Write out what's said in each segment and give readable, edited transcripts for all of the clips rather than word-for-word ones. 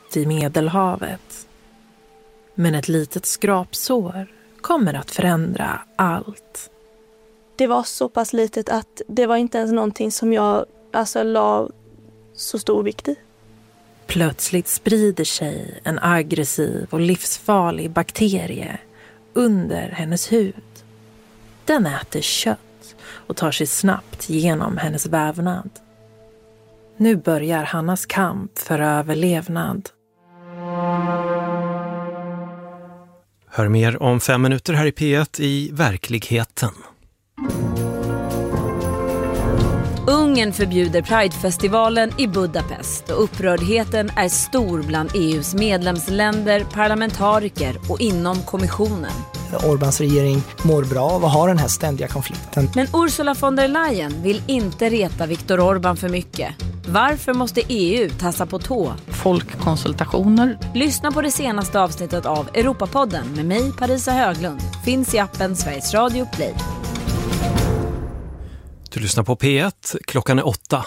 ut i Medelhavet. Men ett litet skrapsår kommer att förändra allt. Det var så pass litet att det var inte ens någonting som jag la så stor vikt i. Plötsligt sprider sig en aggressiv och livsfarlig bakterie under hennes hud. Den äter kött och tar sig snabbt genom hennes vävnad. Nu börjar Hannas kamp för överlevnad. Hör mer om 5 minuter här i P1 i verkligheten. Ungern förbjuder Pride-festivalen i Budapest och upprördheten är stor bland EUs medlemsländer, parlamentariker och inom kommissionen. Orbáns regering mår bra av att ha den här ständiga konflikten. Men Ursula von der Leyen vill inte reta Viktor Orbán för mycket. Varför måste EU tassa på tå? Folkkonsultationer. Lyssna på det senaste avsnittet av Europapodden med mig, Parisa Höglund. Finns i appen Sveriges Radio Play. Du lyssnar på P1, klockan är 8.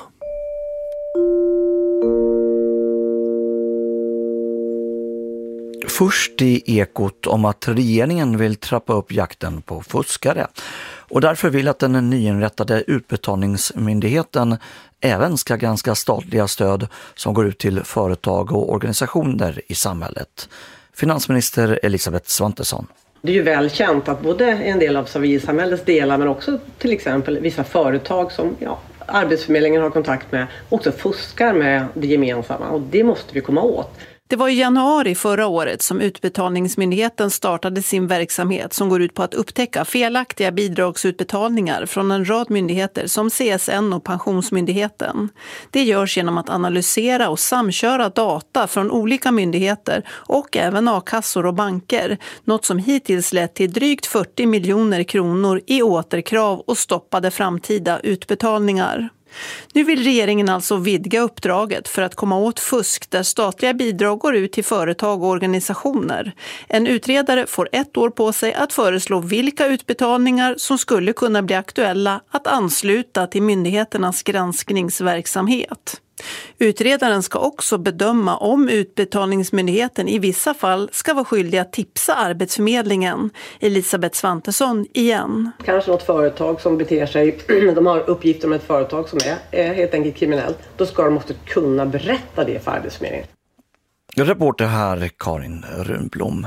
Först i Ekot om att regeringen vill trappa upp jakten på fuskare och därför vill att den nyinrättade utbetalningsmyndigheten även ska granska statliga stöd som går ut till företag och organisationer i samhället. Finansminister Elisabeth Svantesson. Det är ju välkänt att både en del av civilsamhällets delar men också till exempel vissa företag som Arbetsförmedlingen har kontakt med också fuskar med det gemensamma och det måste vi komma åt. Det var i januari förra året som Utbetalningsmyndigheten startade sin verksamhet som går ut på att upptäcka felaktiga bidragsutbetalningar från en rad myndigheter som CSN och Pensionsmyndigheten. Det görs genom att analysera och samköra data från olika myndigheter och även a-kassor och banker, något som hittills lett till drygt 40 miljoner kronor i återkrav och stoppade framtida utbetalningar. Nu vill regeringen alltså vidga uppdraget för att komma åt fusk där statliga bidrag går ut till företag och organisationer. En utredare får 1 år på sig att föreslå vilka utbetalningar som skulle kunna bli aktuella att ansluta till myndigheternas granskningsverksamhet. Utredaren ska också bedöma om Utbetalningsmyndigheten i vissa fall ska vara skyldig att tipsa Arbetsförmedlingen. Elisabeth Svantesson igen. Kanske något företag som beter sig, de har uppgifter om ett företag som är helt enkelt kriminellt. Då ska de måste kunna berätta det för Arbetsförmedlingen. Reporter här Karin Runblom.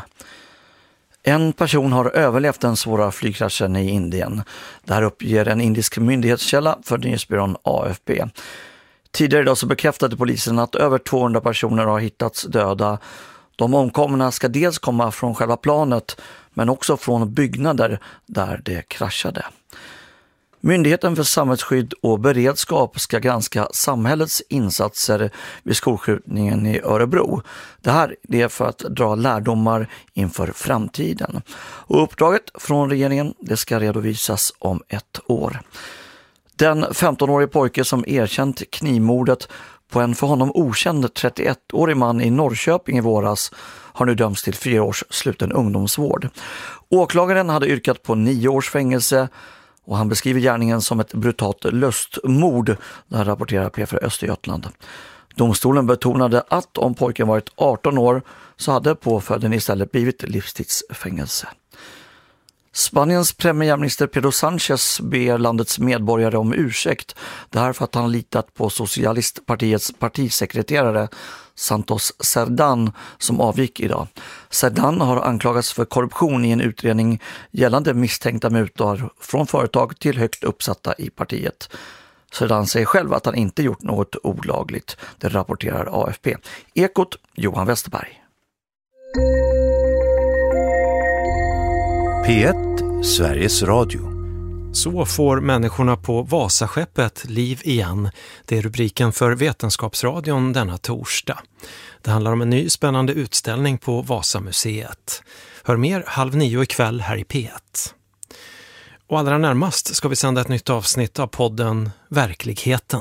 En person har överlevt den svåra flygkraschen i Indien. Det här uppger en indisk myndighetskälla för nyhetsbyrån AFP. Tidigare idag så bekräftade polisen att över 200 personer har hittats döda. De omkomna ska dels komma från själva planet men också från byggnader där det kraschade. Myndigheten för samhällsskydd och beredskap ska granska samhällets insatser vid skolskjutningen i Örebro. Det här är för att dra lärdomar inför framtiden. Och uppdraget från regeringen det ska redovisas om 1 år. Den 15-årige pojke som erkänt knivmordet på en för honom okänd 31-årig man i Norrköping i våras har nu dömts till 4 års sluten ungdomsvård. Åklagaren hade yrkat på 9 års fängelse och han beskriver gärningen som ett brutalt lustmord, där rapporterar P4 Östergötland. Domstolen betonade att om pojken varit 18 år så hade påföljden istället blivit livstidsfängelse. Spaniens premiärminister Pedro Sánchez ber landets medborgare om ursäkt därför att han litat på Socialistpartiets partisekreterare Santos Cerdán som avgick idag. Cerdán har anklagats för korruption i en utredning gällande misstänkta mutor från företag till högt uppsatta i partiet. Cerdán säger själv att han inte gjort något olagligt, det rapporterar AFP. Ekot, Johan Westerberg. P1, Sveriges Radio. Så får människorna på Vasaskeppet liv igen. Det är rubriken för Vetenskapsradion denna torsdag. Det handlar om en ny spännande utställning på Vasamuseet. Hör mer 8:30 ikväll här i P1. Och allra närmast ska vi sända ett nytt avsnitt av podden Verkligheten.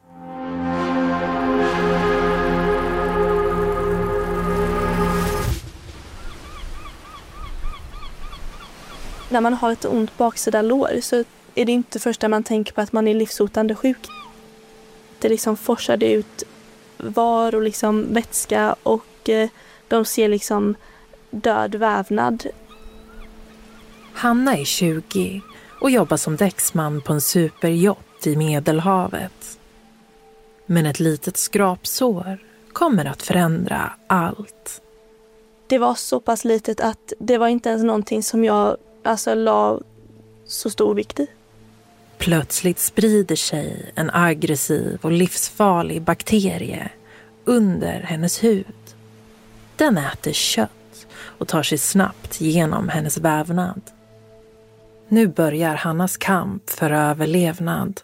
När man har ett ont baksida lår så är det inte första man tänker på att man är livshotande sjuk. Det liksom forsade ut var och liksom vätska och och de ser liksom död vävnad. Hanna är 20 och jobbar som däcksman på en superyacht i Medelhavet. Men ett litet skrapsår kommer att förändra allt. Det var så pass litet att det var inte ens någonting som jag la så stor vikt i. Plötsligt sprider sig en aggressiv och livsfarlig bakterie under hennes hud. Den äter kött och tar sig snabbt genom hennes vävnad. Nu börjar Hannas kamp för överlevnad.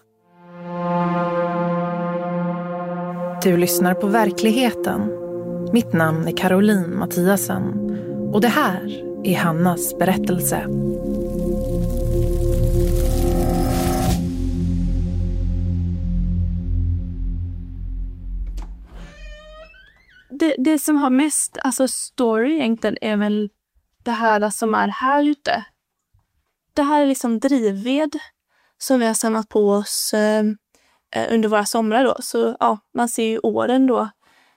Du lyssnar på Verkligheten. Mitt namn är Caroline Mattiasen och det här är Hannas berättelse. Det som har mest story egentligen är väl det här som är här ute. Det här är liksom drivved som vi har samlat på oss under våra somrar då. Så ja, man ser ju åren då.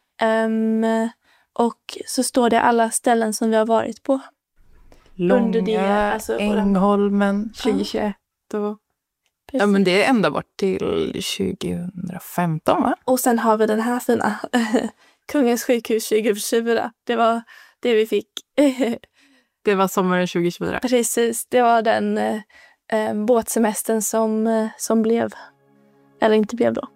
Och så står det alla ställen som vi har varit på. Långa, Ängholmen 2021 och ja, men det är ända bort till 2015 va? Och sen har vi den här fina Kungens sjukhus 2024. Det var det vi fick. Det var sommaren 2024. Precis, det var den båtsemestern som blev, eller inte blev då.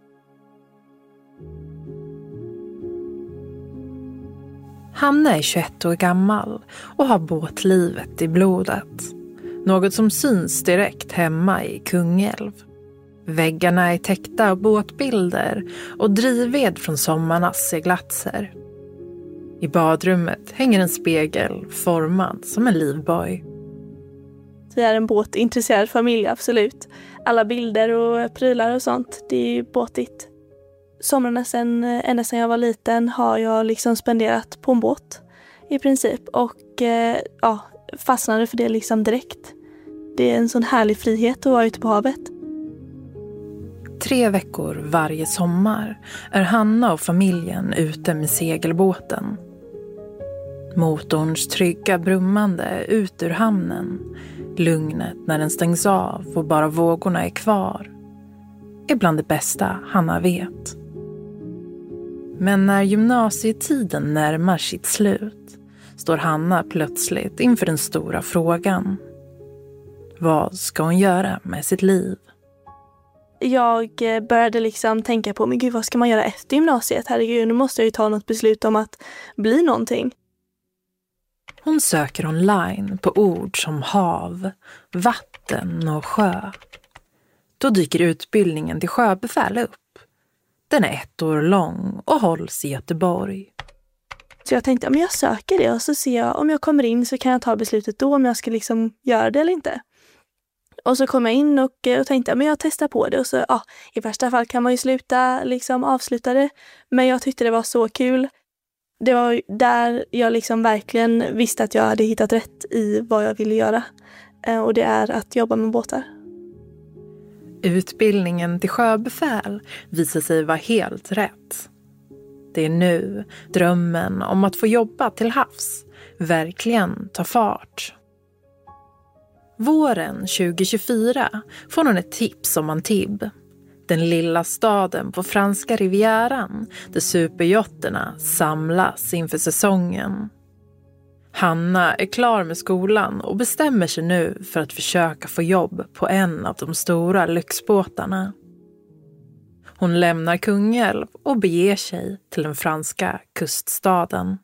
Hanna är 21 år gammal och har båtlivet i blodet. Något som syns direkt hemma i Kungälv. Väggarna är täckta av båtbilder och drivved från sommarnas seglatser. I badrummet hänger en spegel formad som en livboj. Vi är en båtintresserad familj, absolut. Alla bilder och prylar och sånt, det är ju båtigt. Somrarna ända sedan jag var liten har jag liksom spenderat på en båt i princip. Och fastnade för det liksom direkt. Det är en sån härlig frihet att vara ute på havet. 3 veckor varje sommar är Hanna och familjen ute med segelbåten. Motorns trygga brummande ut ur hamnen, lugnet när den stängs av och bara vågorna är kvar, är bland det bästa Hanna vet. Men när gymnasietiden närmar sitt slut står Hanna plötsligt inför den stora frågan. Vad ska hon göra med sitt liv? Jag började liksom tänka på, men gud, vad ska man göra efter gymnasiet? Herregud, nu måste jag ju ta något beslut om att bli någonting. Hon söker online på ord som hav, vatten och sjö. Då dyker utbildningen till sjöbefäl upp. Den är 1 år lång och hålls i Göteborg. Så jag tänkte, men jag söker det och så ser jag om jag kommer in så kan jag ta beslutet då om jag ska liksom göra det eller inte. Och så kom jag in och tänkte, men jag testar på det och så i värsta fall kan man ju avsluta det. Men jag tyckte det var så kul. Det var där jag liksom verkligen visste att jag hade hittat rätt i vad jag ville göra. Och det är att jobba med båtar. Utbildningen till sjöbefäl visar sig vara helt rätt. Det är nu drömmen om att få jobba till havs verkligen tar fart. Våren 2024 får hon ett tips om Antibes. Den lilla staden på franska rivieran där superjotterna samlas inför säsongen. Hanna är klar med skolan och bestämmer sig nu för att försöka få jobb på en av de stora lyxbåtarna. Hon lämnar Kungälv och beger sig till den franska kuststaden.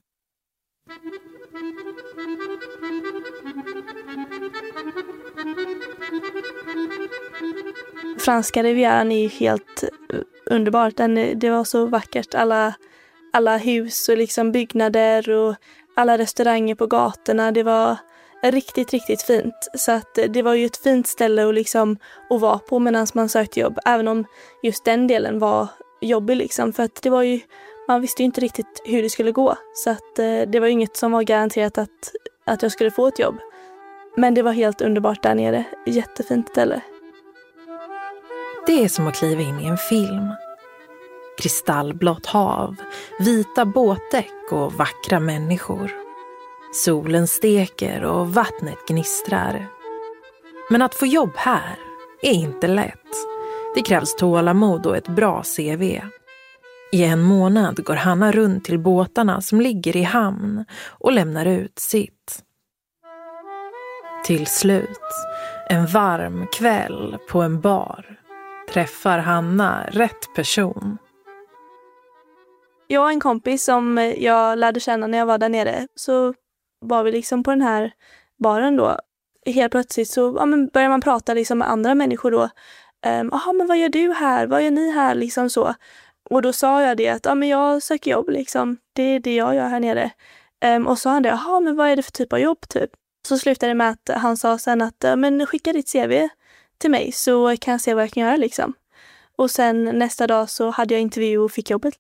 Franska rivieran är ju helt underbart. Det var så vackert. Alla hus och liksom byggnader och alla restauranger på gatorna. Det var riktigt, riktigt fint. Så att det var ju ett fint ställe att vara på medan man sökte jobb. Även om just den delen var jobbig liksom. För att det var ju, man visste ju inte riktigt hur det skulle gå. Så att det var ju inget som var garanterat att jag skulle få ett jobb. Men det var helt underbart där nere. Jättefint ställe. Det är som att kliva in i en film. kristallblått hav, vita båtdäck och vackra människor. Solen steker och vattnet gnistrar. Men att få jobb här är inte lätt. Det krävs tålamod och ett bra CV. I en månad går Hanna runt till båtarna som ligger i hamn och lämnar ut sitt. Till slut, en varm kväll på en bar, träffar Hanna rätt person. Jag och en kompis som jag lärde känna när jag var där nere, så var vi liksom på den här baren då. Helt plötsligt så börjar man prata liksom med andra människor då. Jaha, men vad gör du här? Vad gör ni här? Liksom så. Och då sa jag det att men jag söker jobb liksom. Det är det jag gör här nere. Och så sa han det, jaha, men vad är det för typ av jobb typ? Så slutade det med att han sa sen att men skicka ditt CV till mig så kan jag se vad jag kan göra liksom. Och sen nästa dag så hade jag intervju och fick jobbet.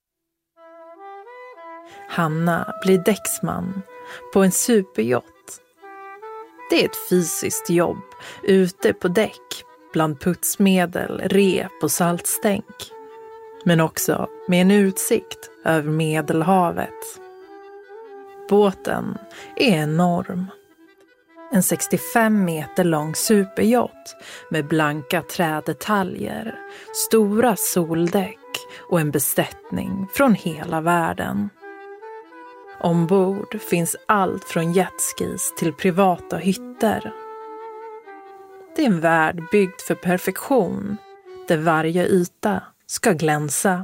Hanna blir däcksman på en superyacht. Det är ett fysiskt jobb ute på däck bland putsmedel, rep och saltstänk. Men också med en utsikt över Medelhavet. Båten är enorm. En 65 meter lång superyacht med blanka trädetaljer, stora soldäck och en besättning från hela världen. Ombord finns allt från jetskis till privata hytter. Det är en värld byggd för perfektion, där varje yta ska glänsa.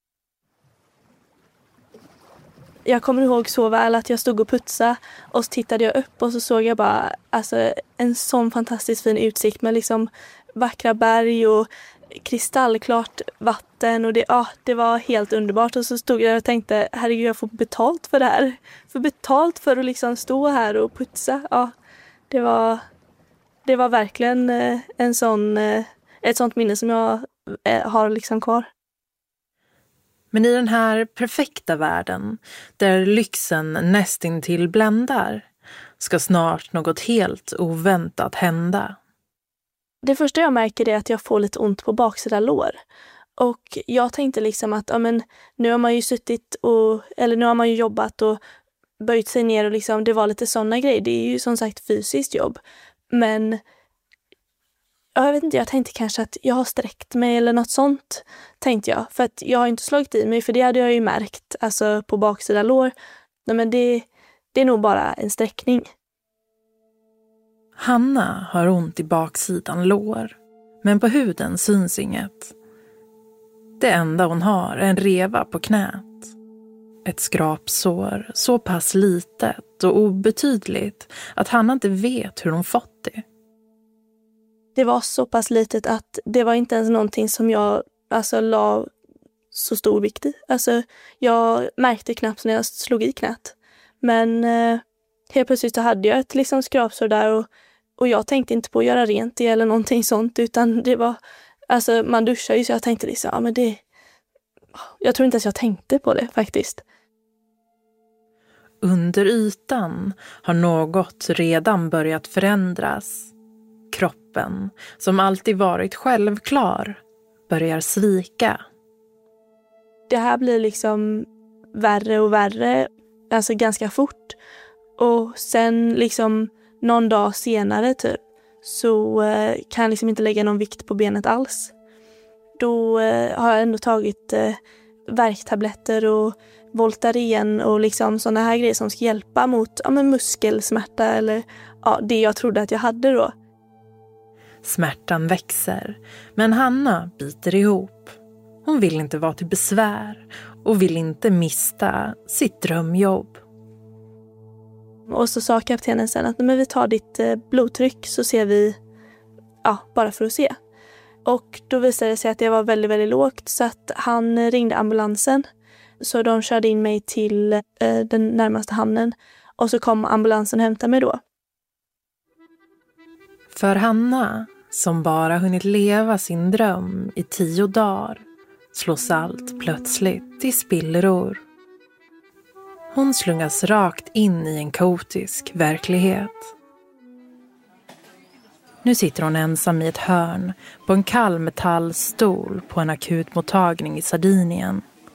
Jag kommer ihåg så väl att jag stod och putsade och så tittade jag upp och så såg jag bara en sån fantastiskt fin utsikt med liksom vackra berg och kristallklart vatten och det var helt underbart. Och så stod jag och tänkte, herregud, jag får betalt för det här. Får betalt för att liksom stå här och putsa. Ja, det var verkligen ett sånt minne som jag har liksom kvar. Men i den här perfekta världen, där lyxen nästintill bländar, ska snart något helt oväntat hända. Det första jag märker är att jag får lite ont på baksida lår. Och jag tänkte liksom att nu har man ju nu har man ju jobbat och böjt sig ner och liksom, det var lite sådana grejer. Det är ju som sagt fysiskt jobb. Men jag vet inte, jag tänkte kanske att jag har sträckt mig eller något sånt, tänkte jag. För att jag har inte slagit i mig, för det hade jag ju märkt på baksida lår. Nej, men det är nog bara en sträckning. Hanna har ont i baksidan lår, men på huden syns inget. Det enda hon har är en reva på knät. Ett skrapsår, så pass litet och obetydligt att Hanna inte vet hur hon fått det. Det var så pass litet att det var inte ens någonting som jag la så stor vikt i. Jag märkte knappt när jag slog i knät. Men helt plötsligt så hade jag ett liksom skrapsår där och jag tänkte inte på att göra rent det eller någonting sånt, utan det var, man duschar ju, så jag tänkte liksom, jag tror inte ens jag tänkte på det faktiskt. Under ytan har något redan börjat förändras. Kroppen, som alltid varit självklar, börjar svika. Det här blir liksom värre och värre, ganska fort. Och sen liksom någon dag senare typ, så kan jag liksom inte lägga någon vikt på benet alls. Då har jag ändå tagit värktabletter och Voltaren och liksom sådana här grejer som ska hjälpa mot muskelsmärta eller det jag trodde att jag hade då. Smärtan växer, men Hanna biter ihop. Hon vill inte vara till besvär och vill inte mista sitt drömjobb. Och så sa kaptenen sen att vi tar ditt blodtryck så ser vi, bara för att se. Och då visade det sig att det var väldigt, väldigt lågt, så att han ringde ambulansen. Så de körde in mig till den närmaste hamnen och så kom ambulansen och hämtade mig då. För Hanna, som bara hunnit leva sin dröm i 10 dagar, slås allt plötsligt i spillror. Hon slungas rakt in i en kaotisk verklighet. Nu sitter hon ensam i ett hörn på en kall metallstol på en akutmottagning i Sardinien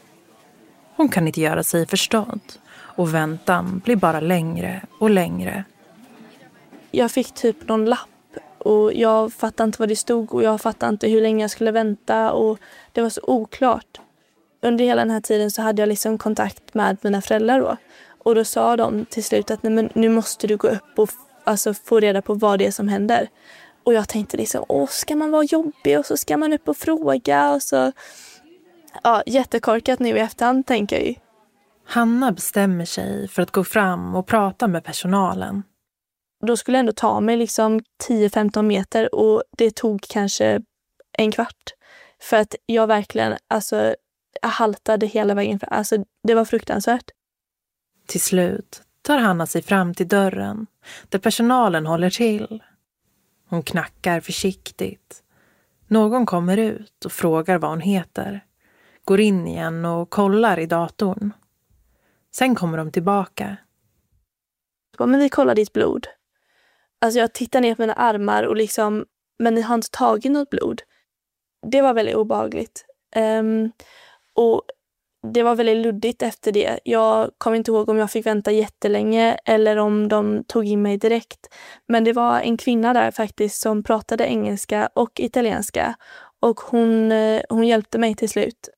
Hon kan inte göra sig förstådd och väntan blir bara längre och längre. Jag fick typ någon lapp och jag fattade inte vad det stod och jag fattade inte hur länge jag skulle vänta och det var så oklart. Under hela den här tiden så hade jag liksom kontakt med mina föräldrar då. Och då sa de till slut att nej, men nu måste du gå upp och få reda på vad det är som händer. Och jag tänkte liksom, ska man vara jobbig och så ska man upp och fråga och så. Ja, jättekorkat nu i efterhand tänker jag ju. Hanna bestämmer sig för att gå fram och prata med personalen. Då skulle jag ändå ta mig liksom 10-15 meter och det tog kanske en kvart. För att jag verkligen, jag haltade hela vägen. Det var fruktansvärt. Till slut tar Hanna sig fram till dörren där personalen håller till. Hon knackar försiktigt. Någon kommer ut och frågar vad hon heter. Går in igen och kollar i datorn. Sen kommer de tillbaka. Men vi kollar ditt blod. Jag tittar ner på mina armar och liksom, men ni har inte tagit något blod. Det var väldigt obehagligt. Och det var väldigt luddigt efter det. Jag kommer inte ihåg om jag fick vänta jättelänge eller om de tog in mig direkt. Men det var en kvinna där faktiskt som pratade engelska och italienska. Och hon hjälpte mig till slut.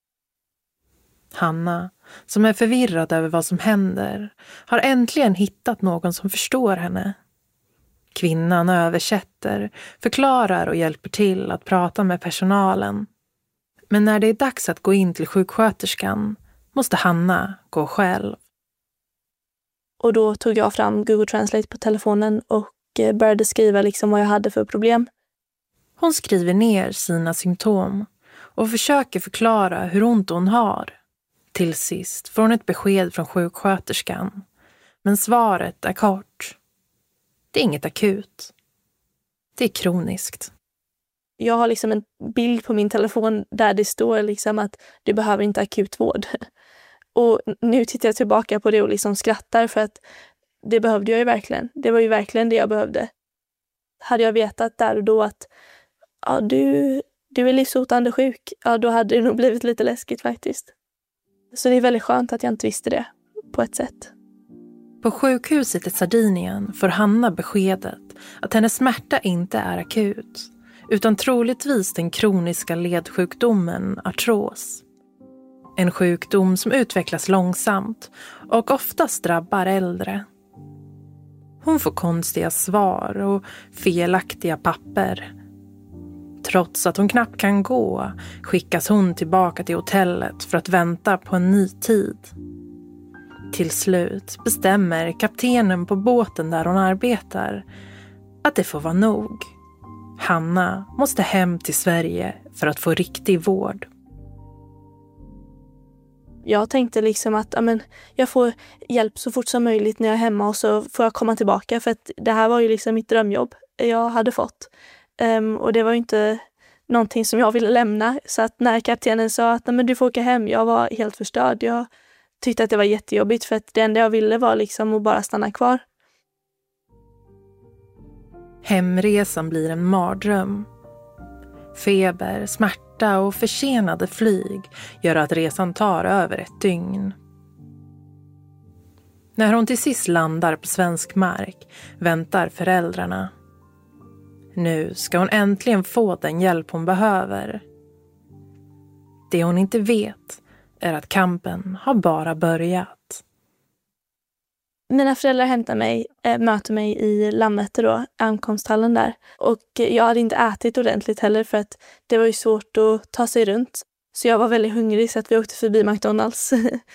Hanna, som är förvirrad över vad som händer, har äntligen hittat någon som förstår henne. Kvinnan översätter, förklarar och hjälper till att prata med personalen. Men när det är dags att gå in till sjuksköterskan måste Hanna gå själv. Och då tog jag fram Google Translate på telefonen och började skriva liksom vad jag hade för problem. Hon skriver ner sina symptom och försöker förklara hur ont hon har. Till sist får hon ett besked från sjuksköterskan. Men svaret är kort. Det är inget akut. Det är kroniskt. Jag har liksom en bild på min telefon där det står liksom att du behöver inte akut vård. Och nu tittar jag tillbaka på det och liksom skrattar för att det behövde jag ju verkligen. Det var ju verkligen det jag behövde. Hade jag vetat där och då att du är livshotande sjuk, då hade det nog blivit lite läskigt faktiskt. Så det är väldigt skönt att jag inte visste det på ett sätt. På sjukhuset i Sardinien får Hanna beskedet att hennes smärta inte är akut, utan troligtvis den kroniska ledsjukdomen artros. En sjukdom som utvecklas långsamt och oftast drabbar äldre. Hon får konstiga svar och felaktiga papper. Trots att hon knappt kan gå skickas hon tillbaka till hotellet för att vänta på en ny tid. Till slut bestämmer kaptenen på båten där hon arbetar att det får vara nog. Hanna måste hem till Sverige för att få riktig vård. Jag tänkte liksom att jag får hjälp så fort som möjligt när jag är hemma och så får jag komma tillbaka för att det här var ju liksom mitt drömjobb jag hade fått. Och det var ju inte någonting som jag ville lämna. Så att när kaptenen sa att du får åka hem, jag var helt förstörd. Jag tyckte att det var jättejobbigt för att det enda jag ville var liksom att bara stanna kvar. Hemresan blir en mardröm. Feber, smärta och försenade flyg gör att resan tar över ett dygn. När hon till sist landar på svensk mark väntar föräldrarna. Nu ska hon äntligen få den hjälp hon behöver. Det hon inte vet är att kampen har bara börjat. Mina föräldrar möter mig i Landvetter då, ankomsthallen där. Och jag hade inte ätit ordentligt heller för att det var ju svårt att ta sig runt. Så jag var väldigt hungrig så att vi åkte förbi McDonalds.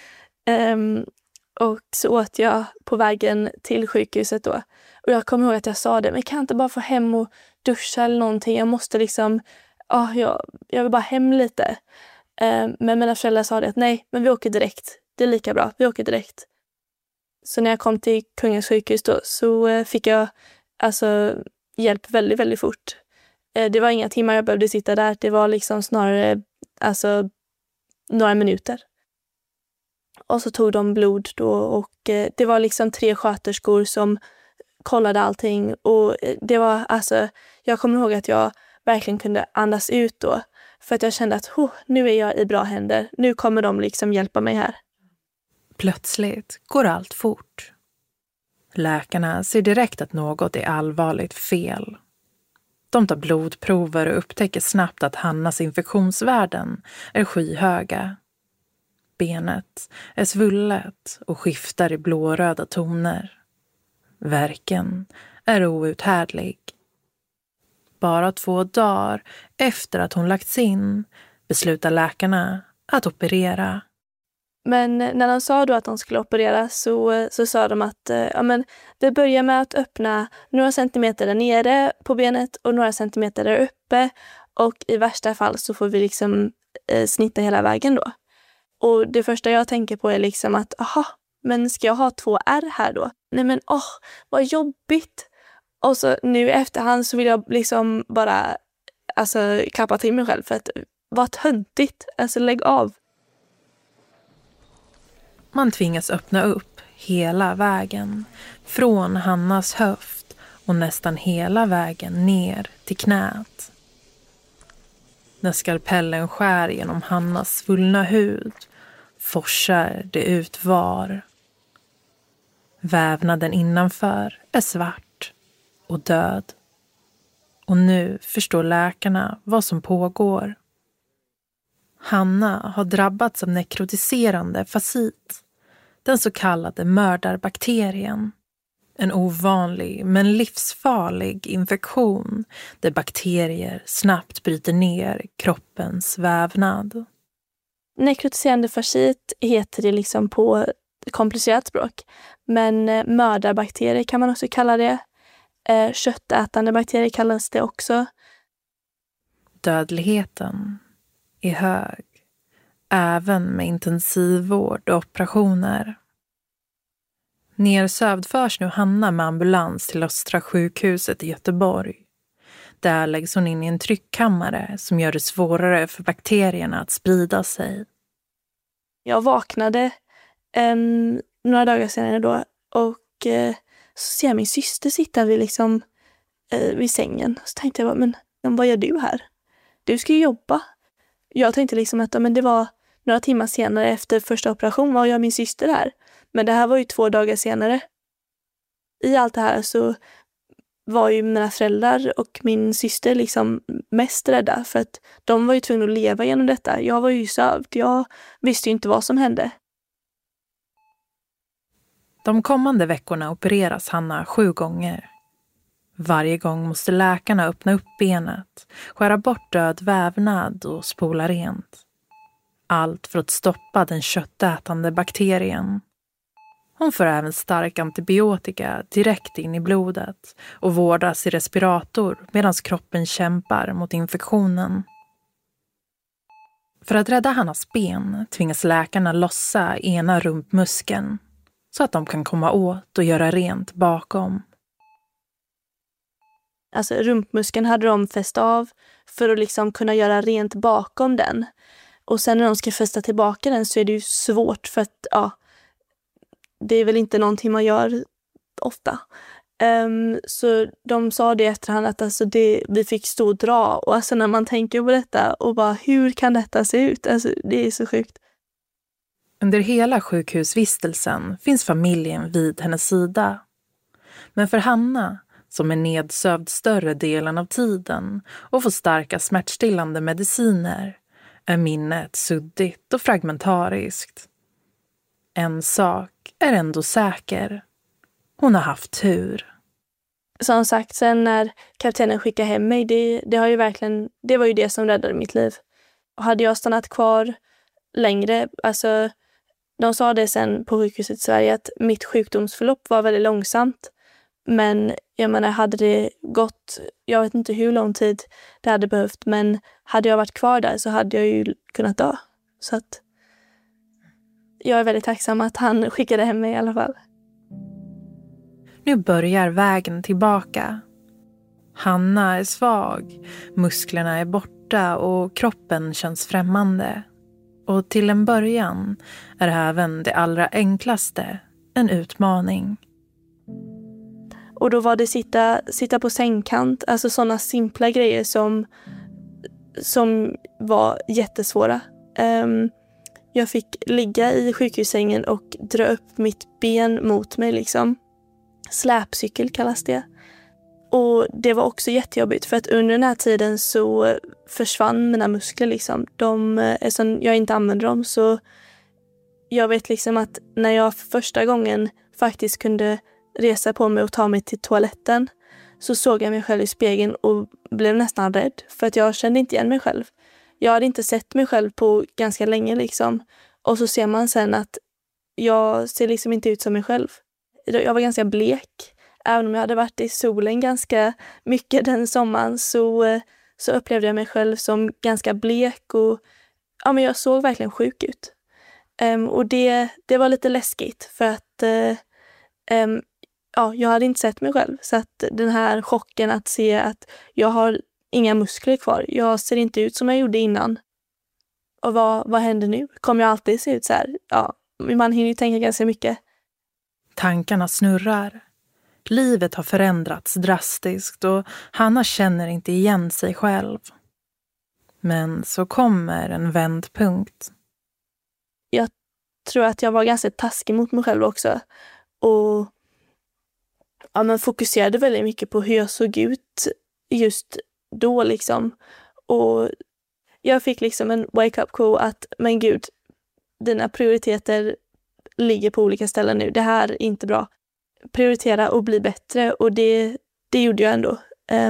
Och så åt jag på vägen till sjukhuset då. Och jag kommer ihåg att jag sa det, men jag kan inte bara få hem och duscha eller någonting. Jag måste liksom, jag vill bara hem lite. Men mina föräldrar sa det att nej, men vi åker direkt. Det är lika bra, vi åker direkt. Så när jag kom till Kungens sjukhus då så fick jag hjälp väldigt, väldigt fort. Det var inga timmar jag behövde sitta där. Det var liksom snarare några minuter. Och så tog de blod då och det var liksom 3 sköterskor som kollade allting. Och det var jag kommer ihåg att jag verkligen kunde andas ut då. För att jag kände att nu är jag i bra händer. Nu kommer de liksom hjälpa mig här. Plötsligt går allt fort. Läkarna ser direkt att något är allvarligt fel. De tar blodprover och upptäcker snabbt att Hannas infektionsvärden är skyhöga. Benet är svullet och skiftar i blåröda toner. Värken är outhärdlig. Bara 2 dagar efter att hon lagts in beslutar läkarna att operera. Men när de sa då att de skulle operera så sa de att det börjar med att öppna några centimeter där nere på benet och några centimeter där uppe. Och i värsta fall så får vi liksom snitta hela vägen då. Och det första jag tänker på är liksom att, men ska jag ha 2 ärr här då? Nej men vad jobbigt. Och så nu i efterhand så vill jag liksom bara klappa till mig själv för att vad töntigt. Alltså lägg av. Man tvingas öppna upp hela vägen. Från Hannas höft och nästan hela vägen ner till knät. När skalpellen skär genom Hannas svullna hud forsar det ut var. Vävnaden innanför är svart och död. Och nu förstår läkarna vad som pågår. Hanna har drabbats av nekrotiserande fasit, den så kallade mördarbakterien. En ovanlig men livsfarlig infektion där bakterier snabbt bryter ner kroppens vävnad. Nekrotiserande fasit heter det liksom på komplicerat språk, men mördarbakterier kan man också kalla det. Köttätande bakterier kallas det också. Dödligheten är hög, även med intensivvård och operationer. Nersövd förs nu Hanna med ambulans till Östra sjukhuset i Göteborg. Där läggs hon in i en tryckkammare som gör det svårare för bakterierna att sprida sig. Jag vaknade några dagar senare då och så ser jag min syster sitta vid sängen. Så tänkte jag, men vad gör du här? Du ska ju jobba. Jag tänkte liksom att det var några timmar senare efter första operation, vad gör min syster här? Men det här var ju 2 dagar senare. I allt det här så var ju mina föräldrar och min syster liksom mest rädda för att de var ju tvungna att leva genom detta. Jag var ju sövd. Jag visste ju inte vad som hände. De kommande veckorna opereras Hanna 7 gånger. Varje gång måste läkarna öppna upp benet, skära bort död vävnad och spola rent. Allt för att stoppa den köttätande bakterien. Hon får även stark antibiotika direkt in i blodet och vårdas i respirator medan kroppen kämpar mot infektionen. För att rädda Hannas ben tvingas läkarna lossa ena rumpmuskeln så att de kan komma åt och göra rent bakom. Alltså rumpmuskeln hade de fäst av för att liksom kunna göra rent bakom den. Och sen när de ska fästa tillbaka den så är det ju svårt för att det är väl inte någonting man gör ofta. Så de sa det efterhand att vi fick stå dra. Och alltså när man tänker på detta och bara hur kan detta se ut? Alltså det är så sjukt. Under hela sjukhusvistelsen finns familjen vid hennes sida. Men för Hanna, som är nedsövd större delen av tiden och får starka smärtstillande mediciner, är minnet suddigt och fragmentariskt. En sak är ändå säker. Hon har haft tur. Som sagt, sen när kaptenen skickade hem mig, det var ju det som räddade mitt liv. Och hade jag stannat kvar längre, alltså de sa det sen på sjukhuset i Sverige att mitt sjukdomsförlopp var väldigt långsamt. Men jag menar, hade det gått, jag vet inte hur lång tid det hade behövt, men hade jag varit kvar där så hade jag ju kunnat dö. Så att jag är väldigt tacksam att han skickade hem mig i alla fall. Nu börjar vägen tillbaka. Hanna är svag, musklerna är borta och kroppen känns främmande. Och till en början är även det allra enklaste en utmaning. Och då var det sitta på sängkant, alltså sådana simpla grejer som var jättesvåra. Jag fick ligga i sjukhussängen och dra upp mitt ben mot mig liksom. Släpcykel kallas det. Och det var också jättejobbigt för att under den här tiden så försvann mina muskler liksom. Eftersom jag inte använde dem så jag vet liksom att när jag för första gången faktiskt kunde resa på mig och ta mig till toaletten så såg jag mig själv i spegeln och blev nästan rädd för att jag kände inte igen mig själv. Jag hade inte sett mig själv på ganska länge liksom. Och så ser man sen att jag ser liksom inte ut som mig själv. Jag var ganska blek. Även om jag hade varit i solen ganska mycket den sommaren så upplevde jag mig själv som ganska blek och ja, men jag såg verkligen sjuk ut. Och det var lite läskigt för att jag hade inte sett mig själv. Så att den här chocken att se att jag har inga muskler kvar. Jag ser inte ut som jag gjorde innan. Och vad händer nu? Kommer jag alltid se ut så här? Ja, man hinner ju tänka ganska mycket. Tankarna snurrar. Livet har förändrats drastiskt och Hanna känner inte igen sig själv. Men så kommer en vändpunkt. Jag tror att jag var ganska taskig mot mig själv också. Och man fokuserade väldigt mycket på hur jag såg ut just då liksom. Och jag fick liksom en wake-up call att, men gud, dina prioriteter ligger på olika ställen nu. Det här är inte bra. Prioritera och bli bättre. Och det gjorde jag ändå.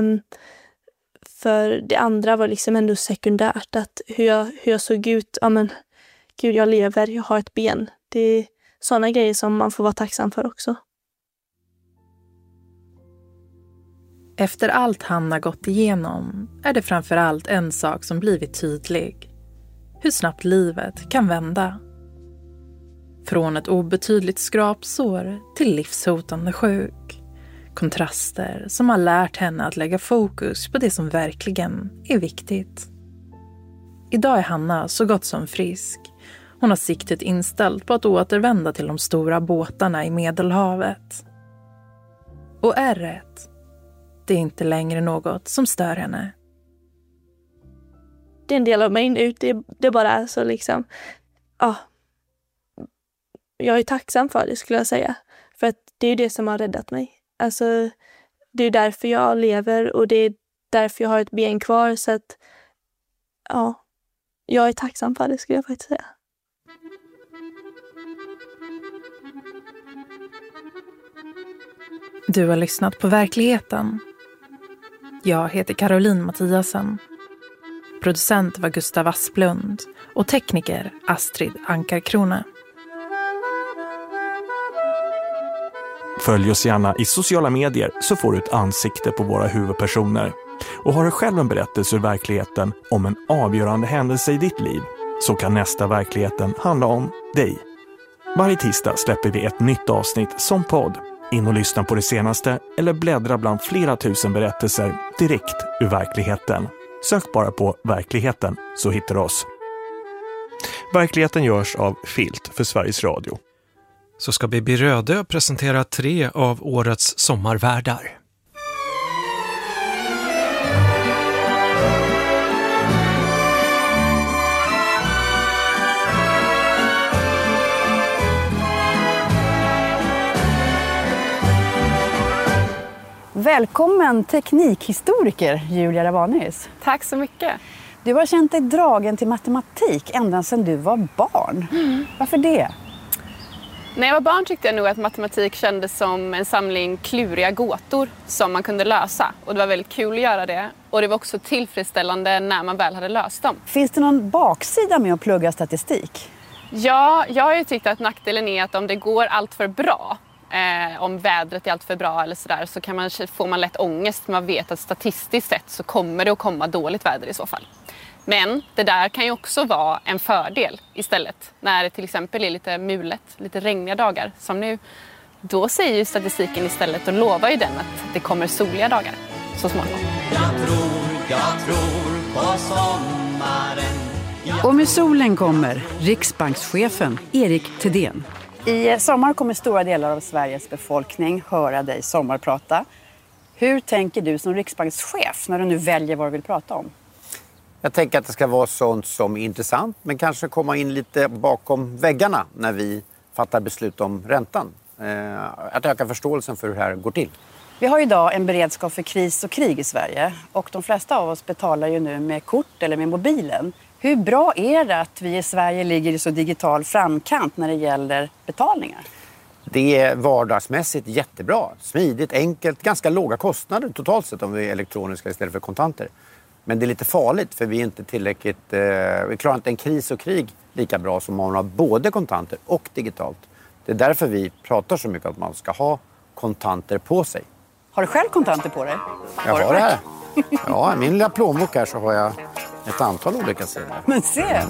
För det andra var liksom ändå sekundärt. Att hur jag såg ut. Ja men, gud jag lever, jag har ett ben. Det är sådana grejer som man får vara tacksam för också. Efter allt Hanna gått igenom är det framförallt en sak som blivit tydlig. Hur snabbt livet kan vända. Från ett obetydligt skrapsår till livshotande sjuk. Kontraster som har lärt henne att lägga fokus på det som verkligen är viktigt. Idag är Hanna så gott som frisk. Hon har siktet inställt på att återvända till de stora båtarna i Medelhavet. Och ärret, det är inte längre något som stör henne. Det är en del av mig nu, det bara är så liksom. Ja. Jag är tacksam för det skulle jag säga. För att det är det som har räddat mig. Alltså, det är därför jag lever och det är därför jag har ett ben kvar. Så att, ja, jag är tacksam för det skulle jag faktiskt säga. Du har lyssnat på Verkligheten. Jag heter Caroline Mattiasen. Producent var Gustav Asplund och tekniker Astrid Ankarkrona. Följ oss gärna i sociala medier så får du ett ansikte på våra huvudpersoner. Och har du själv en berättelse ur verkligheten om en avgörande händelse i ditt liv så kan nästa Verkligheten handla om dig. Varje tisdag släpper vi ett nytt avsnitt som podd. In och lyssna på det senaste eller bläddra bland flera tusen berättelser direkt ur verkligheten. Sök bara på Verkligheten så hittar du oss. Verkligheten görs av Filt för Sveriges Radio. Så ska Bibi Rödö presentera 3 av årets sommarvärdar. Välkommen teknikhistoriker Julia Ravanius. Tack så mycket. Du har känt dig dragen till matematik ända sedan du var barn. Varför det? När jag var barn tyckte jag nog att matematik kändes som en samling kluriga gåtor som man kunde lösa. Och det var väldigt kul att göra det. Och det var också tillfredsställande när man väl hade löst dem. Finns det någon baksida med att plugga statistik? Ja, jag har ju tyckt att nackdelen är att om det går allt för bra, om vädret är allt för bra eller sådär, så får man lätt ångest. Man vet att statistiskt sett så kommer det att komma dåligt väder i så fall. Men det där kan ju också vara en fördel istället. När det till exempel är lite mulet, lite regniga dagar som nu. Då säger ju statistiken istället och lovar ju den att det kommer soliga dagar så småningom. Jag tror på sommaren. Och med solen kommer riksbankschefen Erik Thedéen. I sommar kommer stora delar av Sveriges befolkning höra dig sommarprata. Hur tänker du som riksbankschef när du nu väljer vad du vill prata om? Jag tänker att det ska vara sånt som är intressant, men kanske komma in lite bakom väggarna när vi fattar beslut om räntan. Att öka förståelsen för hur det här går till. Vi har idag en beredskap för kris och krig i Sverige och de flesta av oss betalar ju nu med kort eller med mobilen. Hur bra är det att vi i Sverige ligger i så digital framkant när det gäller betalningar? Det är vardagsmässigt jättebra, smidigt, enkelt, ganska låga kostnader totalt sett om vi är elektroniska istället för kontanter. Men det är lite farligt för vi är inte tillräckligt, vi klarar inte en kris och krig lika bra som om man har både kontanter och digitalt. Det är därför vi pratar så mycket om att man ska ha kontanter på sig. Har du själv kontanter på dig? Jag har det här. Ja, i min lilla plånbok här så har jag ett antal olika sidor. Men se!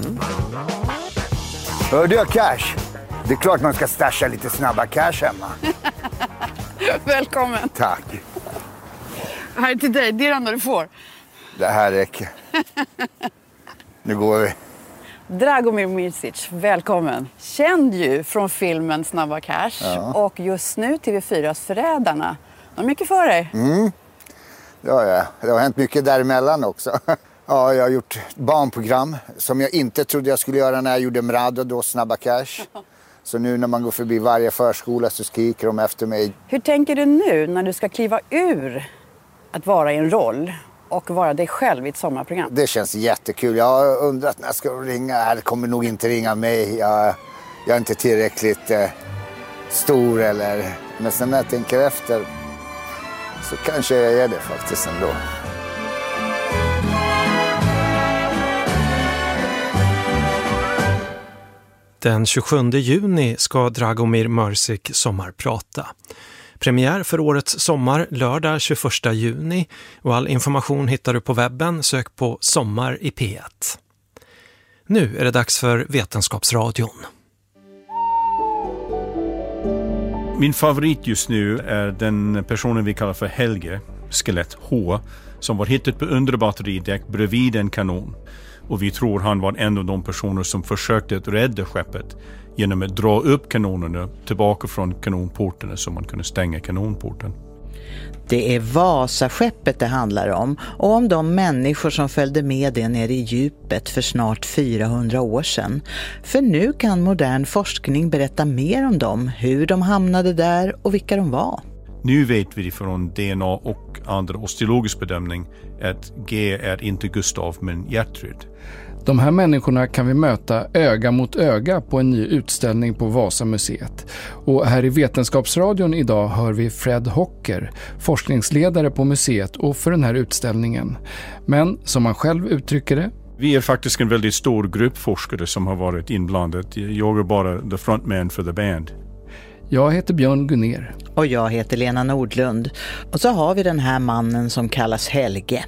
Hör du, cash? Det är klart man ska stasha lite snabba cash hemma. Välkommen! Tack. Här är till dig, det är det enda du får. Det här räcker. Nu går vi. Dragomir Mirsic, välkommen. Känd ju från filmen Snabba Cash. Ja. Och just nu TV4s Förrädarna. De är mycket för dig. Ja, det har hänt mycket däremellan också. Ja, jag har gjort barnprogram som jag inte trodde jag skulle göra när jag gjorde Mrad och då Snabba Cash. Så nu när man går förbi varje förskola så skriker de efter mig. Hur tänker du nu när du ska kliva ur att vara i en roll och vara dig själv i ett sommarprogram? Det känns jättekul. Jag har undrat när jag ska ringa. Det kommer nog inte ringa mig. Jag är inte tillräckligt stor eller... Men sen när jag tänker efter så kanske jag är det faktiskt ändå. Den 27 juni ska Dragomir Mirsic sommarprata. Premiär för årets sommar lördag 21 juni och all information hittar du på webben. Sök på Sommar i P1. Nu är det dags för Vetenskapsradion. Min favorit just nu är den personen vi kallar för Helge, skelett H, som var hittat på underbatteridäck bredvid en kanon. Och vi tror han var en av de personer som försökte att rädda skeppet genom att dra upp kanonerna tillbaka från kanonporten så man kunde stänga kanonporten. Det är Vasaskeppet det handlar om och om de människor som följde med det ner i djupet för snart 400 år sedan. För nu kan modern forskning berätta mer om dem, hur de hamnade där och vilka de var. Nu vet vi från DNA och andra osteologisk bedömning att G är inte Gustav men Gertrud. De här människorna kan vi möta öga mot öga på en ny utställning på Vasamuseet. Och här i Vetenskapsradion idag hör vi Fred Hocker, forskningsledare på museet och för den här utställningen. Men som han själv uttrycker det: vi är faktiskt en väldigt stor grupp forskare som har varit inblandade. Jag är bara the frontman for the band. Jag heter Björn Gunner. Och jag heter Lena Nordlund. Och så har vi den här mannen som kallas Helge.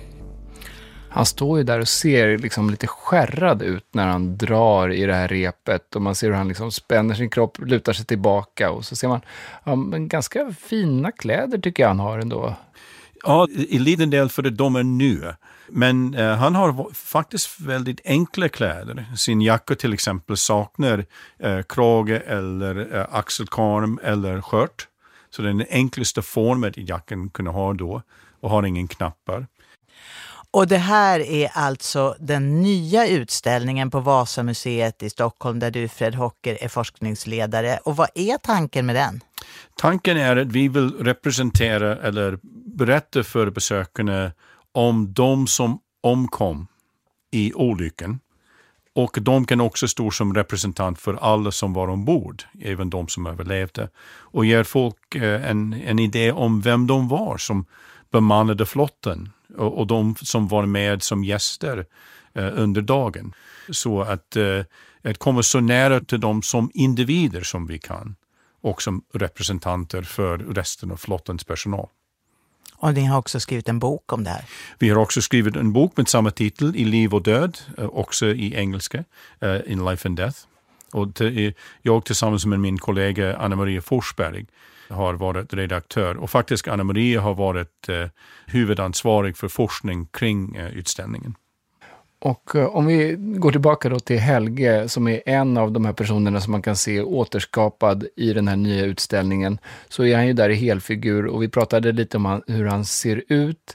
Han står ju där och ser liksom lite skärrad ut när han drar i det här repet. Och man ser hur han liksom spänner sin kropp, lutar sig tillbaka. Och så ser man ganska fina kläder tycker jag han har ändå. Ja, i liten del för att de är nu. Men han har faktiskt väldigt enkla kläder. Sin jacka till exempel saknar krage eller axelkarm eller skört. Så den enklaste formen i jackan kunde ha då och har ingen knappar. Och det här är alltså den nya utställningen på Vasamuseet i Stockholm där du, Fred Hocker, är forskningsledare. Och vad är tanken med den? Tanken är att vi vill representera eller berätta för besökarna om de som omkom i olyckan. Och de kan också stå som representant för alla som var ombord, även de som överlevde. Och ger folk en idé om vem de var som bemannade flotten och de som var med som gäster under dagen. Så att komma så nära till dem som individer som vi kan och som representanter för resten av flottens personal. Och ni har också skrivit en bok om det här. Vi har också skrivit en bok med samma titel, I liv och död, också i engelska, In life and death. Och jag tillsammans med min kollega Anna-Maria Forsberg har varit redaktör. Och faktiskt Anna-Maria har varit huvudansvarig för forskning kring utställningen. Och om vi går tillbaka då till Helge som är en av de här personerna som man kan se återskapad i den här nya utställningen, så är han ju där i helfigur och vi pratade lite om hur han ser ut.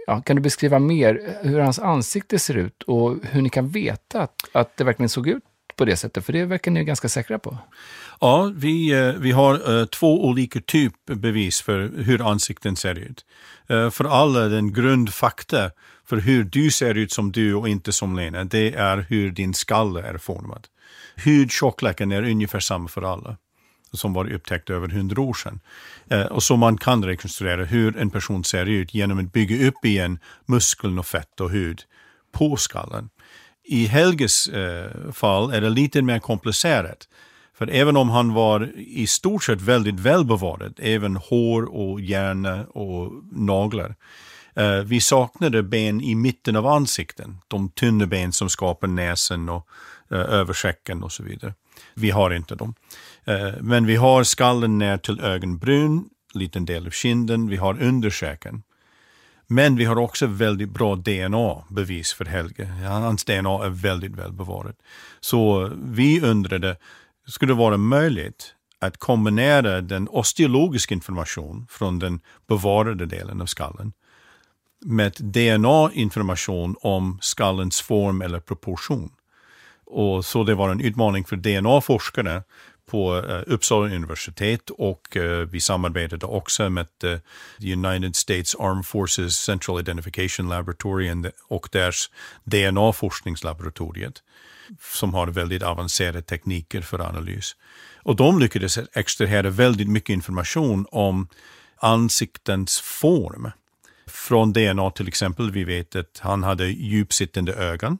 kan du beskriva mer hur hans ansikte ser ut och hur ni kan veta att det verkligen såg ut på det sättet? För det verkar ni ganska säkra på. Ja, vi har 2 olika bevis för hur ansikten ser ut. För alla den grundfakta för hur du ser ut som du och inte som Lena, det är hur din skalle är formad. Hudtjockleken är ungefär samma för alla, som var upptäckt över 100 år sedan. Och så man kan rekonstruera hur en person ser ut genom att bygga upp igen muskeln och fett och hud på skallen. I Helges fall är det lite mer komplicerat. För även om han var i stort sett väldigt välbevarad, även hår och hjärna och naglar, vi saknade ben i mitten av ansikten. De tunna ben som skapar näsen och översäcken och så vidare. Vi har inte dem. Men vi har skallen ner till ögonbryn, liten del av kinden, vi har undersäken. Men vi har också väldigt bra DNA-bevis för Helge. Hans DNA är väldigt välbevarat. Så vi undrade, skulle det vara möjligt att kombinera den osteologiska information från den bevarade delen av skallen med DNA-information om skallens form eller proportion. Och så det var en utmaning för DNA-forskare på Uppsala universitet och vi samarbetade också med United States Armed Forces Central Identification Laboratory och deras DNA-forskningslaboratoriet som har väldigt avancerade tekniker för analys. Och de lyckades extrahera väldigt mycket information om ansiktens form. Från DNA till exempel, vi vet att han hade djupsittande ögon.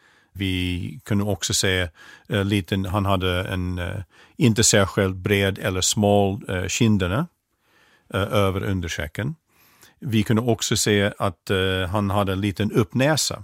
Vi kunde också se han hade en inte särskilt bred eller smal kinderna över undersäcken. Vi kunde också se att han hade en liten uppnäsa.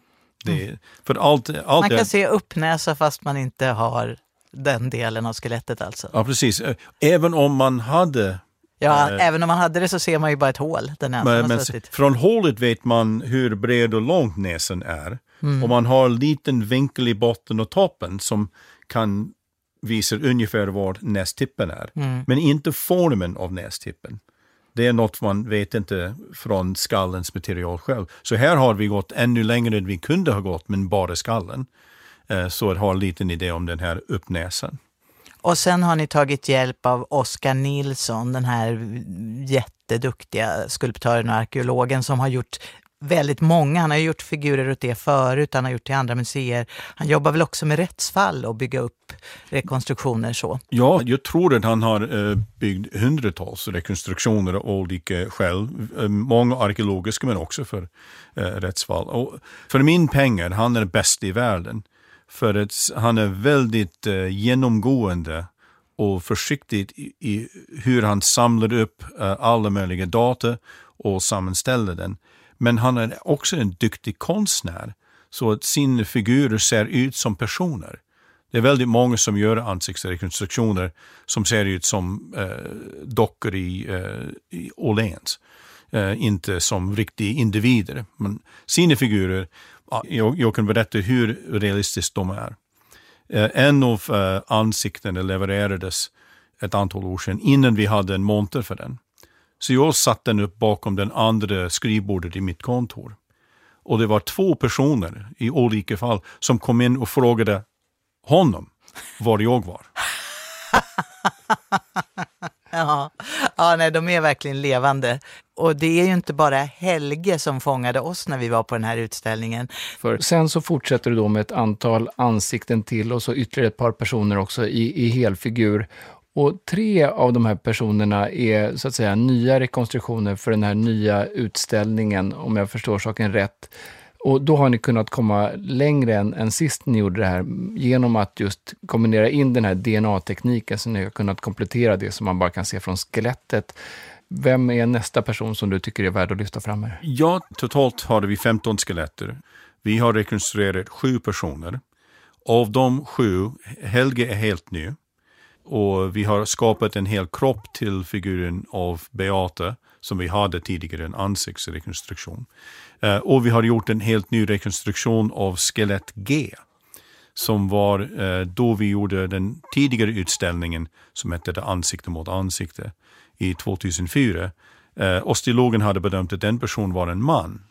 För allt man kan se uppnäsa fast man inte har den delen av skelettet alltså. Ja, precis. Även om man hade... även om man hade det så ser man ju bara ett hål. Men från hålet vet man hur bred och långt näsen är. Och man har en liten vinkel i botten och toppen som kan visa ungefär var nästippen är. Men inte formen av nästippen. Det är något man vet inte från skallens material själv. Så här har vi gått ännu längre än vi kunde ha gått, men bara skallen. Så att ha en liten idé om den här uppnäsan. Och sen har ni tagit hjälp av Oskar Nilsson, den här jätteduktiga skulptören och arkeologen som har gjort väldigt många. Han har gjort figurer åt det förut, han har gjort till andra museer. Han jobbar väl också med rättsfall och bygga upp rekonstruktioner så. Ja, jag tror att han har byggt hundratals rekonstruktioner av olika skäl. Många arkeologiska men också för rättsfall. Och för min pengar, han är bäst i världen. För att han är väldigt genomgående och försiktig i hur han samlar upp alla möjliga data och sammanställer den. Men han är också en duktig konstnär så att sina figurer ser ut som personer. Det är väldigt många som gör ansiktsrekonstruktioner som ser ut som dockor i Åhléns. Inte som riktiga individer. Men sina figurer, jag kan berätta hur realistiskt de är. En av ansiktena levererades ett antal år sedan innan vi hade en monter för den. Så jag satte den upp bakom den andra skrivbordet i mitt kontor. Och det var 2 personer i olika fall som kom in och frågade honom var jag var. Nej, de är verkligen levande. Och det är ju inte bara Helge som fångade oss när vi var på den här utställningen. För sen så fortsätter du då med ett antal ansikten till och så ytterligare ett par personer också i helfigur. Och 3 av de här personerna är så att säga nya rekonstruktioner för den här nya utställningen, om jag förstår saken rätt. Och då har ni kunnat komma längre än sist ni gjorde det här genom att just kombinera in den här DNA-tekniken så ni har kunnat komplettera det som man bara kan se från skelettet. Vem är nästa person som du tycker är värd att lyfta fram här? Ja, totalt har vi 15 skeletter. Vi har rekonstruerat 7 personer. Av de 7, Helge är helt ny. Och vi har skapat en hel kropp till figuren av Beata som vi hade tidigare, en ansiktsrekonstruktion. Och vi har gjort en helt ny rekonstruktion av skelett G som var då vi gjorde den tidigare utställningen som hette Ansikte mot ansikte i 2004. Osteologen hade bedömt att den person var en man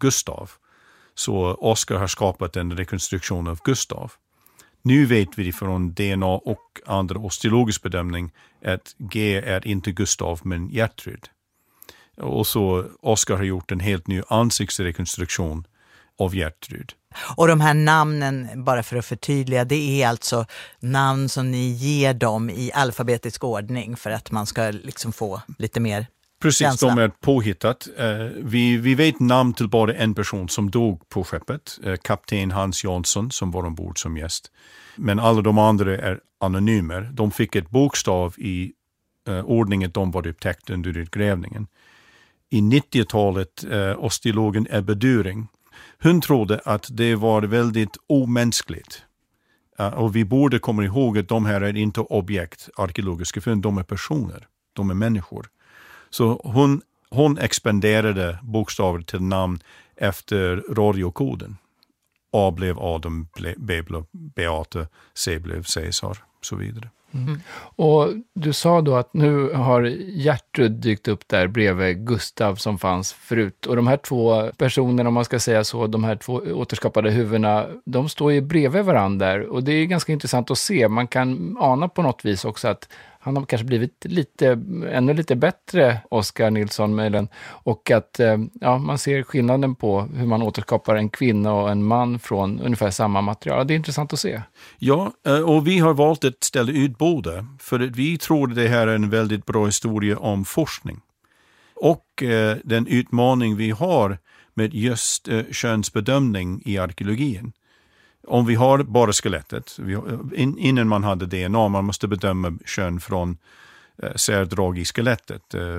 Gustav. Så Oscar har skapat en rekonstruktion av Gustav. Nu vet vi från DNA och andra osteologisk bedömning att G är inte Gustav men Gertrud. Och så Oscar har gjort en helt ny ansiktsrekonstruktion av Gertrud. Och de här namnen, bara för att förtydliga, det är alltså namn som ni ger dem i alfabetisk ordning för att man ska liksom få lite mer Precis, känsla. de är påhittat. Vi vet namn till bara en person som dog på skeppet, kapten Hans Jansson som var ombord som gäst. Men alla de andra är anonymer. De fick ett bokstav i ordningen de var upptäckt under utgrävningen. I 90-talet, osteologen Ebba Düring, hon trodde att det var väldigt omänskligt. Och vi borde komma ihåg att de här är inte objekt, arkeologiska fynd, de är personer, de är människor. Så hon expanderade bokstäver till namn efter radiokoden. A blev Adam, B blev Beate, C blev Caesar och så vidare. Mm. Och du sa då att nu har Gertrud dykt upp där bredvid Gustav som fanns förut. Och de här två personerna, om man ska säga så, de här två återskapade huvudena, de står ju bredvid varandra där. Och det är ganska intressant att se. Man kan ana på något vis också att han har kanske blivit ännu lite bättre, Oscar Nilsson möjligen. Och att man ser skillnaden på hur man återskapar en kvinna och en man från ungefär samma material. Det är intressant att se. Ja, och vi har valt att ställa ut båda för att vi tror att det här är en väldigt bra historia om forskning. Och den utmaning vi har med just könsbedömning i arkeologin. Om vi har bara skelettet, innan man hade DNA, man måste bedöma kön från särdrag i skelettet.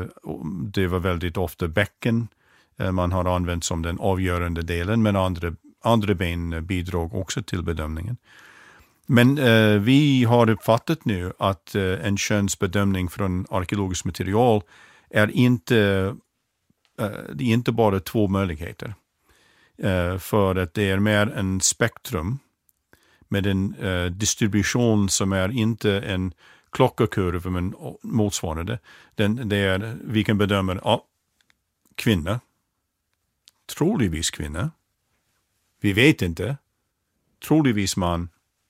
Det var väldigt ofta bäcken man har använt som den avgörande delen, men andra ben bidrog också till bedömningen. Men vi har uppfattat nu att en könsbedömning från arkeologiskt material är inte bara två möjligheter. För att det är mer en spektrum med en distribution som är inte en klockakurva men motsvarande. Det är, vi kan bedöma kvinna, troligtvis kvinna, vi vet inte, troligtvis man.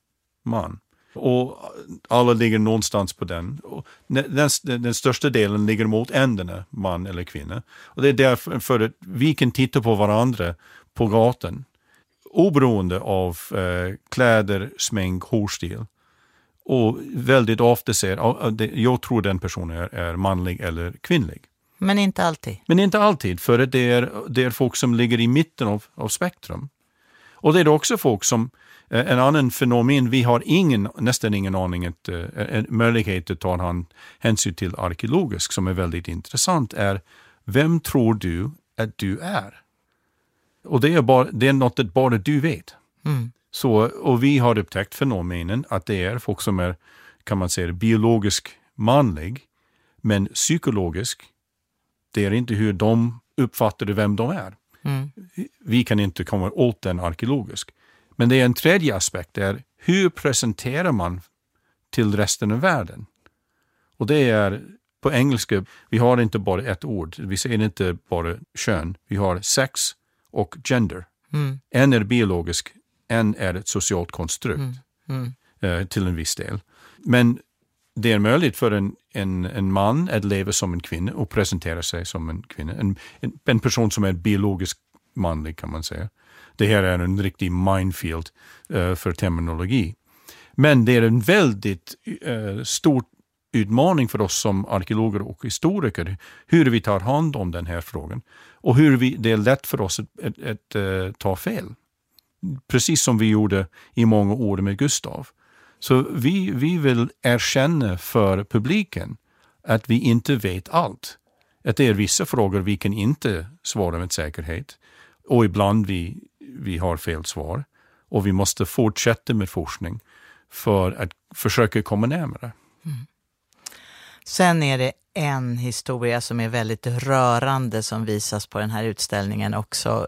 Och alla ligger någonstans på den. Och den största delen ligger mot ändarna, man eller kvinna. Och det är därför att vi kan titta på varandra på gatan oberoende av kläder, smink, hårstil. Och väldigt ofta säger jag tror den personen är manlig eller kvinnlig. Men inte alltid. Men inte alltid, för att det är folk som ligger i mitten av spektrum. Och det är också folk som, en annan fenomen, vi har nästan ingen aning, en möjlighet att ta hänsyn till arkeologisk som är väldigt intressant är, vem tror du att du är? Och det är något att bara du vet. Mm. Så, och vi har upptäckt fenomenen att det är folk som är, kan man säga, biologisk manlig, men psykologisk, det är inte hur de uppfattar vem de är. Mm. Vi kan inte komma åt den arkeologisk. Men det är en tredje aspekt, är hur presenterar man till resten av världen? Och det är på engelska, vi har inte bara ett ord, vi säger inte bara kön, vi har sex och gender. Mm. En är biologisk, en är ett socialt konstrukt till en viss del. Men det är möjligt för en man att leva som en kvinna och presentera sig som en kvinna. En person som är biologisk manlig kan man säga. Det här är en riktig minefield för terminologi. Men det är en väldigt stor utmaning för oss som arkeologer och historiker hur vi tar hand om den här frågan. Och hur det är lätt för oss att ta fel. Precis som vi gjorde i många år med Gustav. Så vi vill erkänna för publiken att vi inte vet allt. Att det är vissa frågor vi kan inte svara med säkerhet. Och ibland vi har fel svar. Och vi måste fortsätta med forskning för att försöka komma närmare. Mm. Sen är det en historia som är väldigt rörande som visas på den här utställningen också.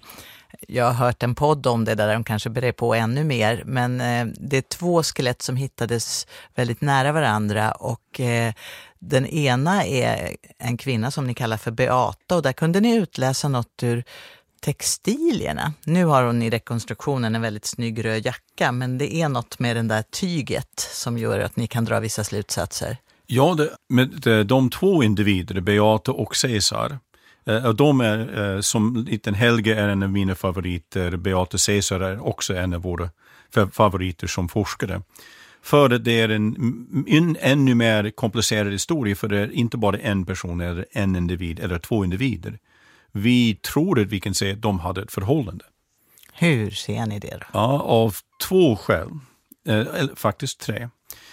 Jag har hört en podd om det där de kanske bereder på ännu mer. Men det är två skelett som hittades väldigt nära varandra. Och den ena är en kvinna som ni kallar för Beata. Och där kunde ni utläsa något ur textilierna. Nu har hon i rekonstruktionen en väldigt snygg röd jacka, men det är något med den där tyget som gör att ni kan dra vissa slutsatser. Ja, med de två individer, Beate och Cesar, de är som liten Helge är en av mina favoriter. Beate Cesar är också en av våra favoriter som forskare. För det är en ännu mer komplicerad historia, för det är inte bara en person eller en individ eller två individer. Vi tror att vi kan säga att de hade ett förhållande. Hur ser ni det då? Ja, av två skäl. Faktiskt 3.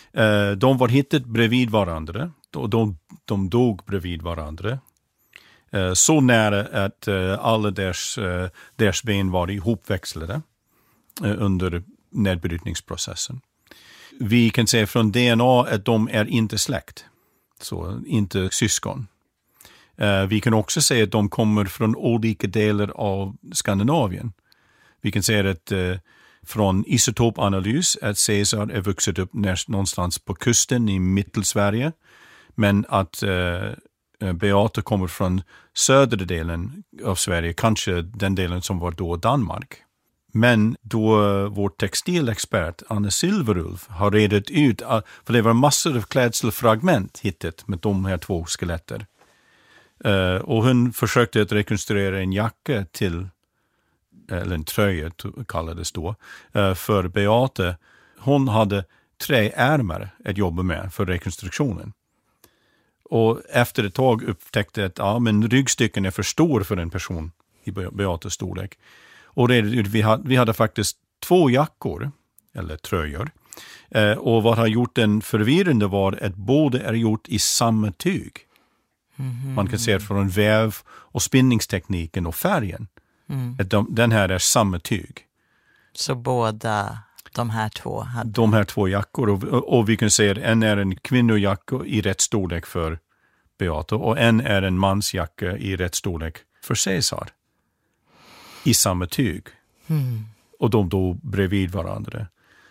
De var hittat bredvid varandra. De dog bredvid varandra. Så nära att alla deras ben var ihopväxlade under nedbrytningsprocessen. Vi kan säga från DNA att de är inte släkt. Så inte syskon. Vi kan också säga att de kommer från olika delar av Skandinavien. Vi kan säga att från isotopanalys att Cesar är vuxit upp någonstans på kusten i Mittelsverige. Men att Beate kommer från södra delen av Sverige, kanske den delen som var då Danmark. Men då vår textilexpert Anne Silverulf har redat ut, för det var massor av klädselfragment hittat med de här två skeletter. Och hon försökte att rekonstruera en jacka till, eller en tröja kallades då, för Beate. Hon hade 3 ärmar att jobba med för rekonstruktionen. Och efter ett tag upptäckte att men ryggstycken är för stor för en person i Beates storlek. Och vi hade faktiskt 2 jackor, eller tröjor. Och vad har gjort den förvirrande var att båda är gjort i samma tyg. Mm-hmm. Man kan se från väv och spinningstekniken och färgen. Att den här är samma tyg. Så båda de här två hade... De här 2 jackor. Och vi kan säga att en är en kvinnojacka i rätt storlek för Beate. Och en är en mansjacka i rätt storlek för Cesar. I samma tyg. Och de då bredvid varandra.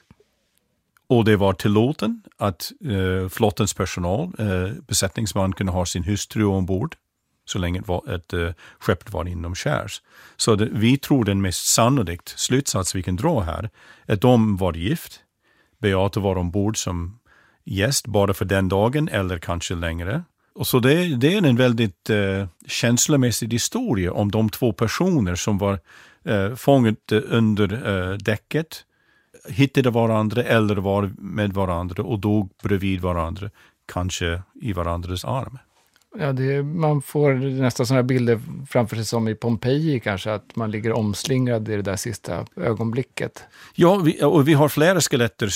Och det var tillåten att flottens personal, besättningsman, kunde ha sin hustru ombord så länge ett skepp var inomskärs. Så vi tror den mest sannolikt slutsats vi kan dra här är att de var gift. Beate var ombord som gäst bara för den dagen eller kanske längre. Och så det är en väldigt känslomässig historia om de 2 personer som var fånget under däcket, hittade varandra eller var med varandra och dog bredvid varandra, kanske i varandras arm. Ja, man får nästan sådana bilder framför sig som i Pompeji kanske, att man ligger omslingrad i det där sista ögonblicket. Ja, och vi har flera skeletter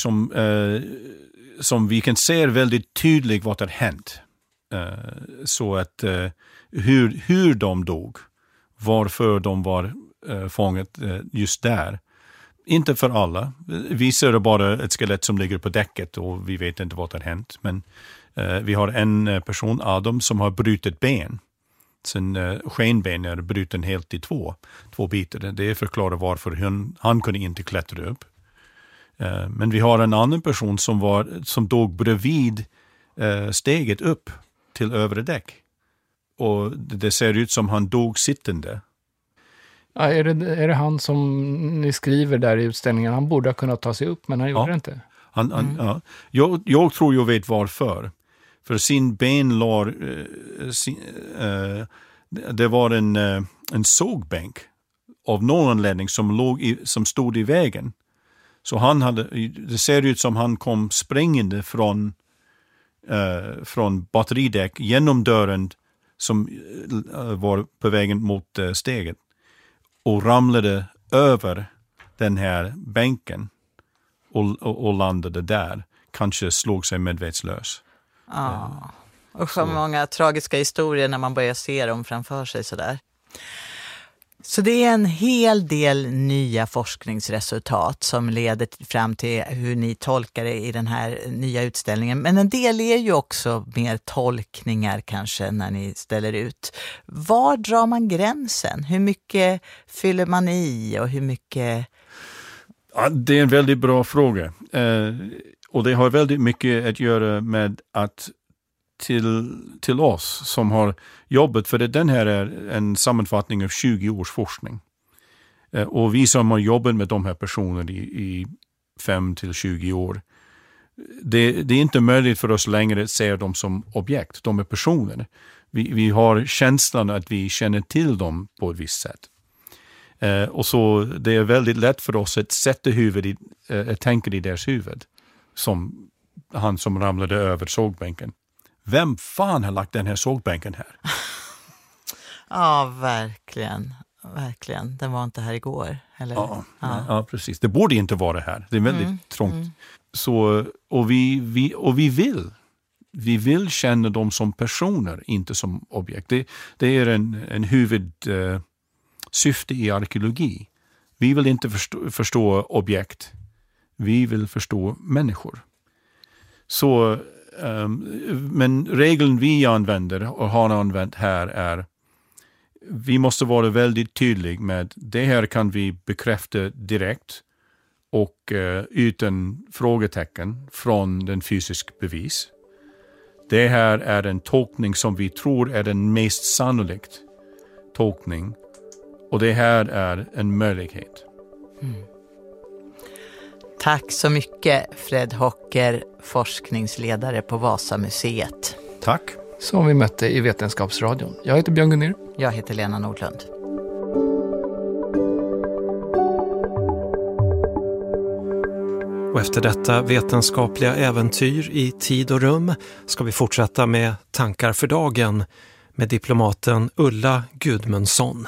som vi kan se väldigt tydligt vad har hänt. Så att hur de dog, varför de var fånget just där. Inte för alla. Vi ser bara ett skelett som ligger på däcket och vi vet inte vad har hänt. Men vi har en person, Adam, som har brutit ben. Sen skenben är bruten helt i två bitar. Det förklarar varför han kunde inte klättra upp. Men vi har en annan person som dog bredvid steget upp till övre däck. Och det ser ut som han dog sittande. Ja, är det han som ni skriver där i utställningen? Han borde ha kunnat ta sig upp, men han gjorde det inte. Ja. Jag tror jag vet varför. För sin ben det var en sågbänk av någon anledning som stod i vägen. Så det ser ut som han kom springande från batteridäck genom dörren som var på vägen mot steget och ramlade över den här bänken och landade där. Kanske slog sig medvetslös. Ja, och så många tragiska historier när man börjar se dem framför sig sådär. Så det är en hel del nya forskningsresultat som leder fram till hur ni tolkar det i den här nya utställningen. Men en del är ju också mer tolkningar kanske när ni ställer ut. Var drar man gränsen? Hur mycket fyller man i och hur mycket... Ja, det är en väldigt bra fråga. Och det har väldigt mycket att göra med att till oss som har jobbat, för den här är en sammanfattning av 20 års forskning. Och vi som har jobbat med de här personerna i 5 till 20 år, det är inte möjligt för oss längre att se dem som objekt. De är personer. Vi har känslan att vi känner till dem på ett visst sätt. Och så det är väldigt lätt för oss att sätta tänka i deras huvud. Som han som ramlade över sågbänken. Vem fan har lagt den här sågbänken här? Ja, verkligen. Verkligen. Den var inte här igår. Eller? Ja, precis. Det borde inte vara här. Det är väldigt trångt. Så, och vi vill känna dem som personer, inte som objekt. Det är en huvudsyfte i arkeologi. Vi vill inte förstå objekt. Vi vill förstå människor. Så, men regeln vi använder och har använt här är vi måste vara väldigt tydliga med det här kan vi bekräfta direkt och utan frågetecken från den fysiska bevis. Det här är en tolkning som vi tror är den mest sannolikt tolkning och det här är en möjlighet. Tack så mycket Fred Hocker, forskningsledare på Vasamuseet. Tack. Som vi mötte i Vetenskapsradion. Jag heter Björn Gunnér. Jag heter Lena Nordlund. Och efter detta vetenskapliga äventyr i tid och rum ska vi fortsätta med tankar för dagen med diplomaten Ulla Gudmundsson.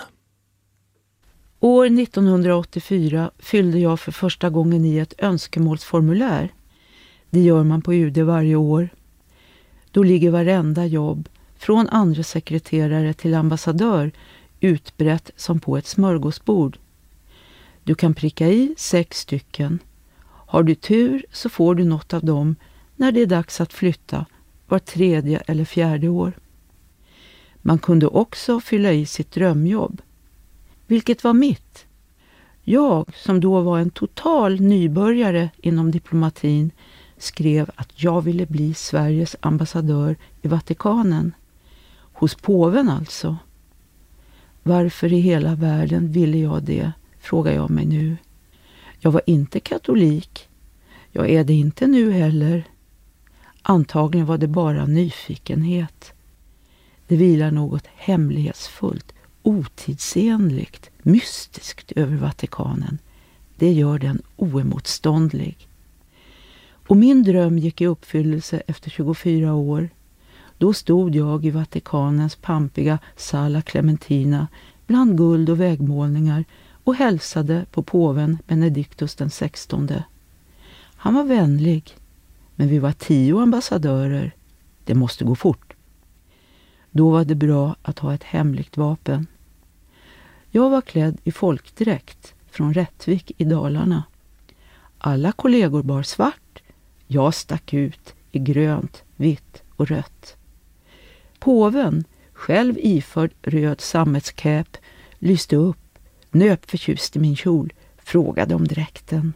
År 1984 fyllde jag för första gången i ett önskemålsformulär. Det gör man på UD varje år. Då ligger varenda jobb, från andra sekreterare till ambassadör, utbrett som på ett smörgåsbord. Du kan pricka i 6 stycken. Har du tur så får du något av dem när det är dags att flytta var 3:e eller 4:e år. Man kunde också fylla i sitt drömjobb. Vilket var mitt? Jag, som då var en total nybörjare inom diplomatin, skrev att jag ville bli Sveriges ambassadör i Vatikanen. Hos påven alltså. Varför i hela världen ville jag det, frågar jag mig nu. Jag var inte katolik. Jag är det inte nu heller. Antagligen var det bara nyfikenhet. Det vilar något hemlighetsfullt, otidsenligt, mystiskt över Vatikanen. Det gör den oemotståndlig. Och min dröm gick i uppfyllelse efter 24 år. Då stod jag i Vatikanens pampiga Sala Clementina bland guld och vägmålningar och hälsade på påven Benedictus den 16. Han var vänlig, men vi var 10 ambassadörer. Det måste gå fort. Då var det bra att ha ett hemligt vapen. Jag var klädd i folkdräkt från Rättvik i Dalarna. Alla kollegor bar svart. Jag stack ut i grönt, vitt och rött. Påven, själv iförd röd sammetskäp, lyste upp, nöp förtjust i min kjol, frågade om dräkten.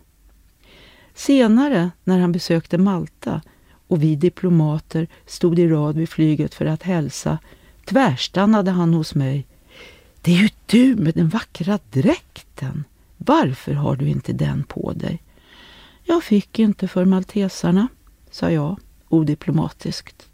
Senare, när han besökte Malta och vi diplomater stod i rad vid flyget för att hälsa, tvärstannade han hos mig. Det är ju du med den vackra dräkten. Varför har du inte den på dig? Jag fick inte för maltesarna, sa jag odiplomatiskt.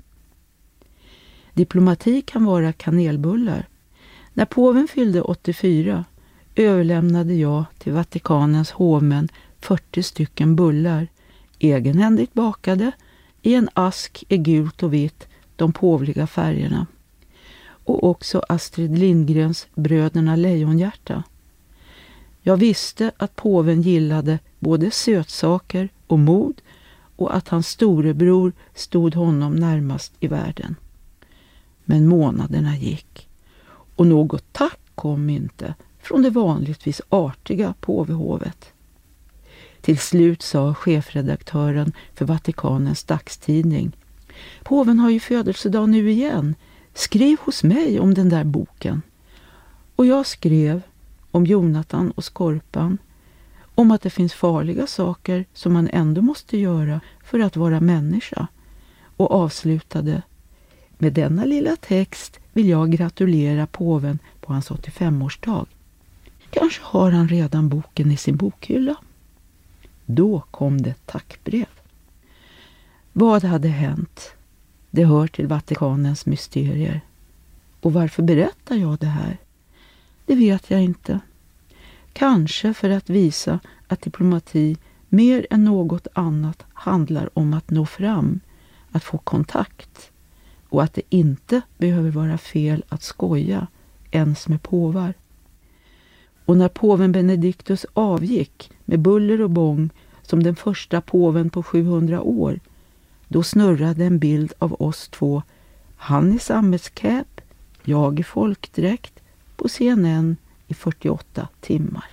Diplomati kan vara kanelbullar. När påven fyllde 84 överlämnade jag till Vatikanens hovmän 40 stycken bullar, egenhändigt bakade, i en ask i gult och vitt, de påvliga färgerna. Och också Astrid Lindgrens Bröderna Lejonhjärta. Jag visste att påven gillade både sötsaker och mod och att hans storebror stod honom närmast i världen. Men månaderna gick och något tack kom inte från det vanligtvis artiga påvehovet. Till slut sa chefredaktören för Vatikanens dagstidning: påven har ju födelsedag nu igen. Skriv hos mig om den där boken. Och jag skrev om Jonatan och Skorpan, om att det finns farliga saker som man ändå måste göra för att vara människa, och avslutade: med denna lilla text vill jag gratulera påven på hans 85-årsdag. Kanske har han redan boken i sin bokhylla. Då kom det tackbrev. Vad hade hänt? Det hör till Vatikanens mysterier. Och varför berättar jag det här? Det vet jag inte. Kanske för att visa att diplomati mer än något annat handlar om att nå fram, att få kontakt. Och att det inte behöver vara fel att skoja, ens med påvar. Och när påven Benedictus avgick med buller och bång som den första påven på 700 år, då snurrade en bild av oss två, han i sammetskäp, jag i folkdräkt, på CNN i 48 timmar.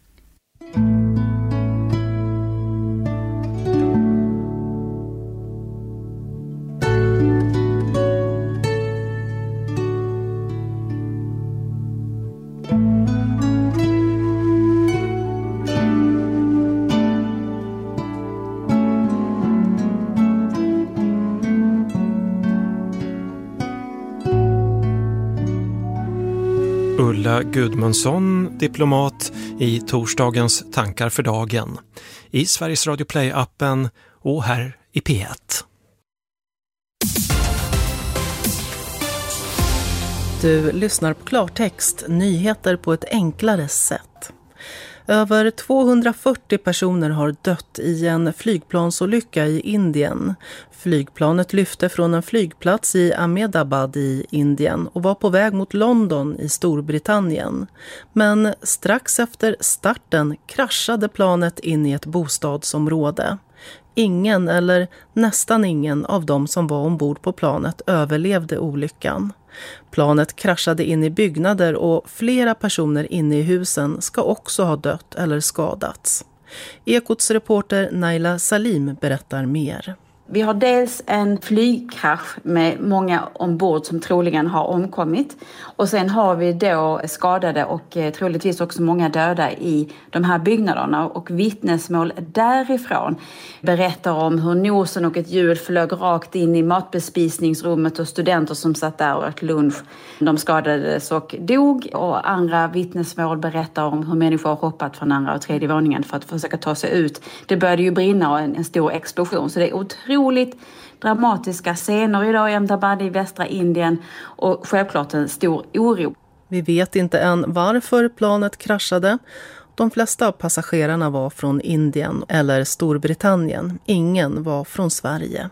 Ulla Gudmundsson, diplomat, i torsdagens Tankar för dagen. I Sveriges Radio Play-appen och här i P1. Du lyssnar på Klartext, nyheter på ett enklare sätt. Över 240 personer har dött i en flygplansolycka i Indien. Flygplanet lyfte från en flygplats i Ahmedabad i Indien och var på väg mot London i Storbritannien. Men strax efter starten kraschade planet in i ett bostadsområde. Ingen eller nästan ingen av dem som var ombord på planet överlevde olyckan. Planet kraschade in i byggnader och flera personer inne i husen ska också ha dött eller skadats. Ekots reporter Naila Salim berättar mer. Vi har dels en flygkrasch med många ombord som troligen har omkommit. Och sen har vi då skadade och troligtvis också många döda i de här byggnaderna. Och vittnesmål därifrån berättar om hur nosen och ett hjul flög rakt in i matbespisningsrummet och studenter som satt där och åt lunch. De skadades och dog, och andra vittnesmål berättar om hur människor har hoppat från andra och tredje våningen för att försöka ta sig ut. Det började ju brinna och en stor explosion, så det är otroligt dramatiska scener idag i Ahmedabad i västra Indien och självklart en stor oro. Vi vet inte än varför planet kraschade. De flesta av passagerarna var från Indien eller Storbritannien. Ingen var från Sverige.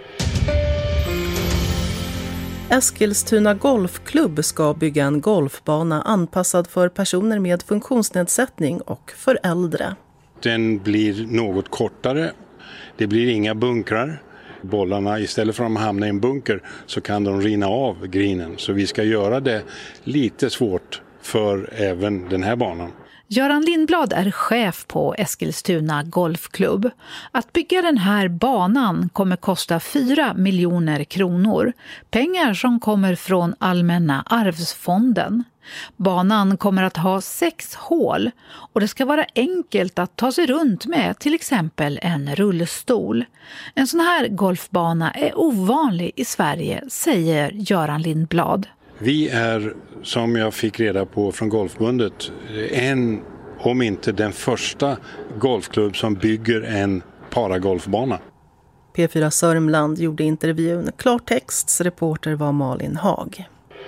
Eskilstuna Golfklubb ska bygga en golfbana anpassad för personer med funktionsnedsättning och för äldre. Den blir något kortare. Det blir inga bunkrar. Bollarna, istället för att hamna i en bunker så kan de rinna av grinen. Så vi ska göra det lite svårt för även den här banan. Göran Lindblad är chef på Eskilstuna Golfklubb. Att bygga den här banan kommer kosta 4 miljoner kronor. Pengar som kommer från Allmänna arvsfonden. Banan kommer att ha 6 hål och det ska vara enkelt att ta sig runt med till exempel en rullstol. En sån här golfbana är ovanlig i Sverige, säger Göran Lindblad. Vi är, som jag fick reda på från Golfbundet, om inte den första golfklubb som bygger en paragolfbana. P4 Sörmland gjorde intervjun. Klartexts reporter var Malin Hag.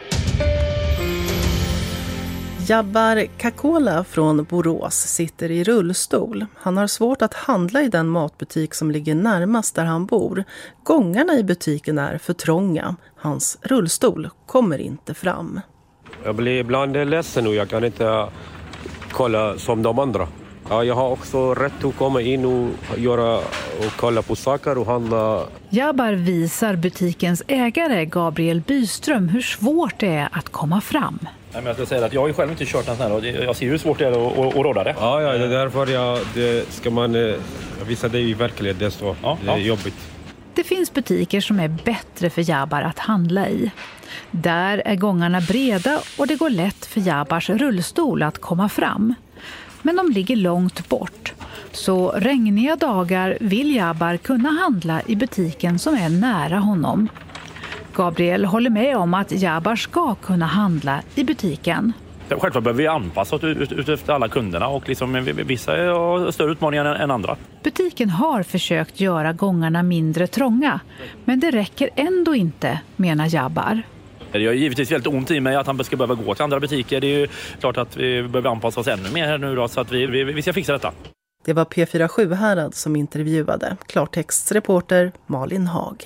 Jabbar Kakola från Borås sitter i rullstol. Han har svårt att handla i den matbutik som ligger närmast där han bor. Gångarna i butiken är för trånga. Hans rullstol kommer inte fram. Jag blir ibland ledsen och jag kan inte kolla som de andra. Ja, jag har också rätt att komma in och kolla på saker och handla. Jabbar visar butikens ägare Gabriel Byström hur svårt det är att komma fram. Jag ska säga att jag har ju själv inte kört en sån här och jag ser hur svårt det är att råda det. Ja, det är därför det ska man visa det i verklighet. Det är så det är jobbigt. Det finns butiker som är bättre för Jabbar att handla i. Där är gångarna breda och det går lätt för Jabbars rullstol att komma fram. Men de ligger långt bort. Så regniga dagar vill Jabbar kunna handla i butiken som är nära honom. Gabriel håller med om att Jabbar ska kunna handla i butiken. Självklart behöver vi anpassa oss ut efter alla kunderna och liksom, vissa har större utmaningar än andra. Butiken har försökt göra gångarna mindre trånga, men det räcker ändå inte, menar Jabbar. Det är givetvis väldigt ont i mig att han ska behöva gå till andra butiker. Det är ju klart att vi behöver anpassa oss ännu mer här nu då, så att vi ska fixa detta. Det var P4 Sjuhärad som intervjuade. Klartextreporter Malin Hag.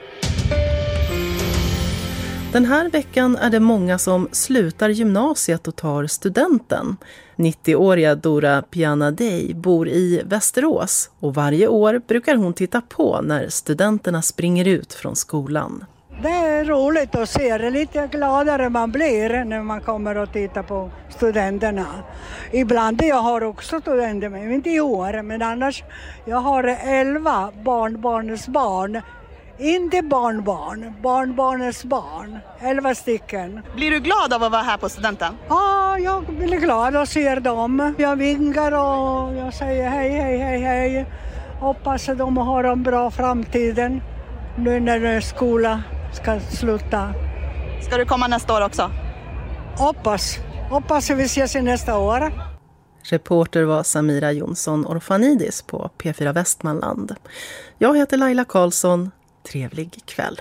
Den här veckan är det många som slutar gymnasiet och tar studenten. 90-åriga Dora Pianadei bor i Västerås och varje år brukar hon titta på när studenterna springer ut från skolan. Det är roligt att se det, lite gladare man blir när man kommer och tittar på studenterna. Ibland jag har också studenter, men inte i år, men annars jag har 11 barnbarnens barn. Inte barnbarnens barn. 11 stycken. Blir du glad av att vara här på studenten? Ja, jag blir glad att se dem. Jag vinkar och jag säger hej. Hoppas att de har en bra framtiden nu när skolan ska sluta. Ska du komma nästa år också? Hoppas att vi ses nästa år. Reporter var Samira Jonsson Orfanidis på P4 Västmanland. Jag heter Laila Karlsson. Trevlig kväll.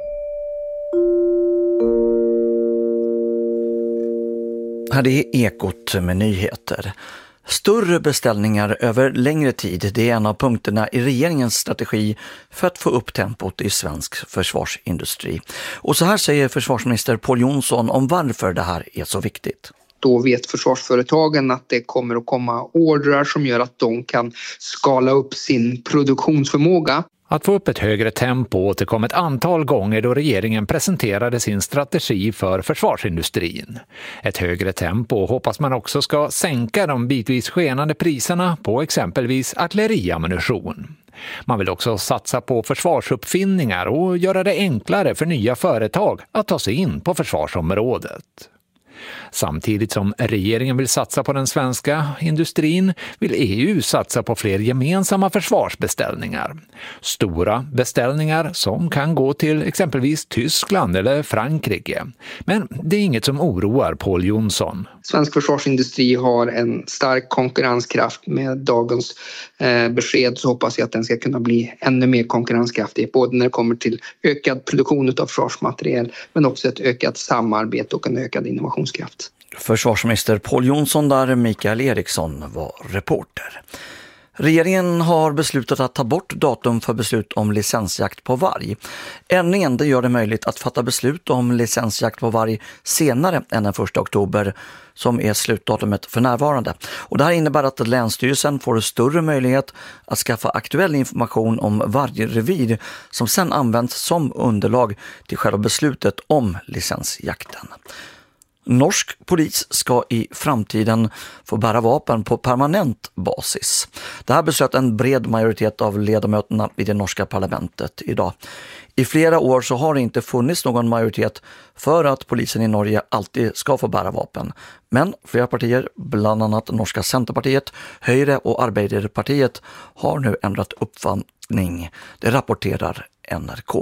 Här är Ekot med nyheter. Större beställningar över längre tid, det är en av punkterna i regeringens strategi för att få upp tempot i svensk försvarsindustri. Och så här säger försvarsminister Pål Jonsson om varför det här är så viktigt. Då vet försvarsföretagen att det kommer att komma ordrar som gör att de kan skala upp sin produktionsförmåga. Att få upp ett högre tempo återkom ett antal gånger då regeringen presenterade sin strategi för försvarsindustrin. Ett högre tempo hoppas man också ska sänka de bitvis skenande priserna på exempelvis artilleriammunition. Man vill också satsa på försvarsuppfinningar och göra det enklare för nya företag att ta sig in på försvarsområdet. Samtidigt som regeringen vill satsa på den svenska industrin vill EU satsa på fler gemensamma försvarsbeställningar. Stora beställningar som kan gå till exempelvis Tyskland eller Frankrike. Men det är inget som oroar Pål Jonsson. Svensk försvarsindustri har en stark konkurrenskraft. Med dagens besked så hoppas jag att den ska kunna bli ännu mer konkurrenskraftig. Både när det kommer till ökad produktion av försvarsmateriel men också ett ökat samarbete och en ökad innovationskraft. Försvarsminister Pål Jonsson där, Mikael Eriksson var reporter. Regeringen har beslutat att ta bort datum för beslut om licensjakt på varg. Ändringen det gör det möjligt att fatta beslut om licensjakt på varg senare än den 1 oktober som är slutdatumet för närvarande. Och det här innebär att Länsstyrelsen får större möjlighet att skaffa aktuell information om vargrevir som sedan används som underlag till själva beslutet om licensjakten. Norsk polis ska i framtiden få bära vapen på permanent basis. Det här beslöt en bred majoritet av ledamöterna i det norska parlamentet idag. I flera år så har det inte funnits någon majoritet för att polisen i Norge alltid ska få bära vapen. Men flera partier, bland annat norska Centerpartiet, Høyre och Arbeiderpartiet, har nu ändrat uppfattning. Det rapporterar NRK.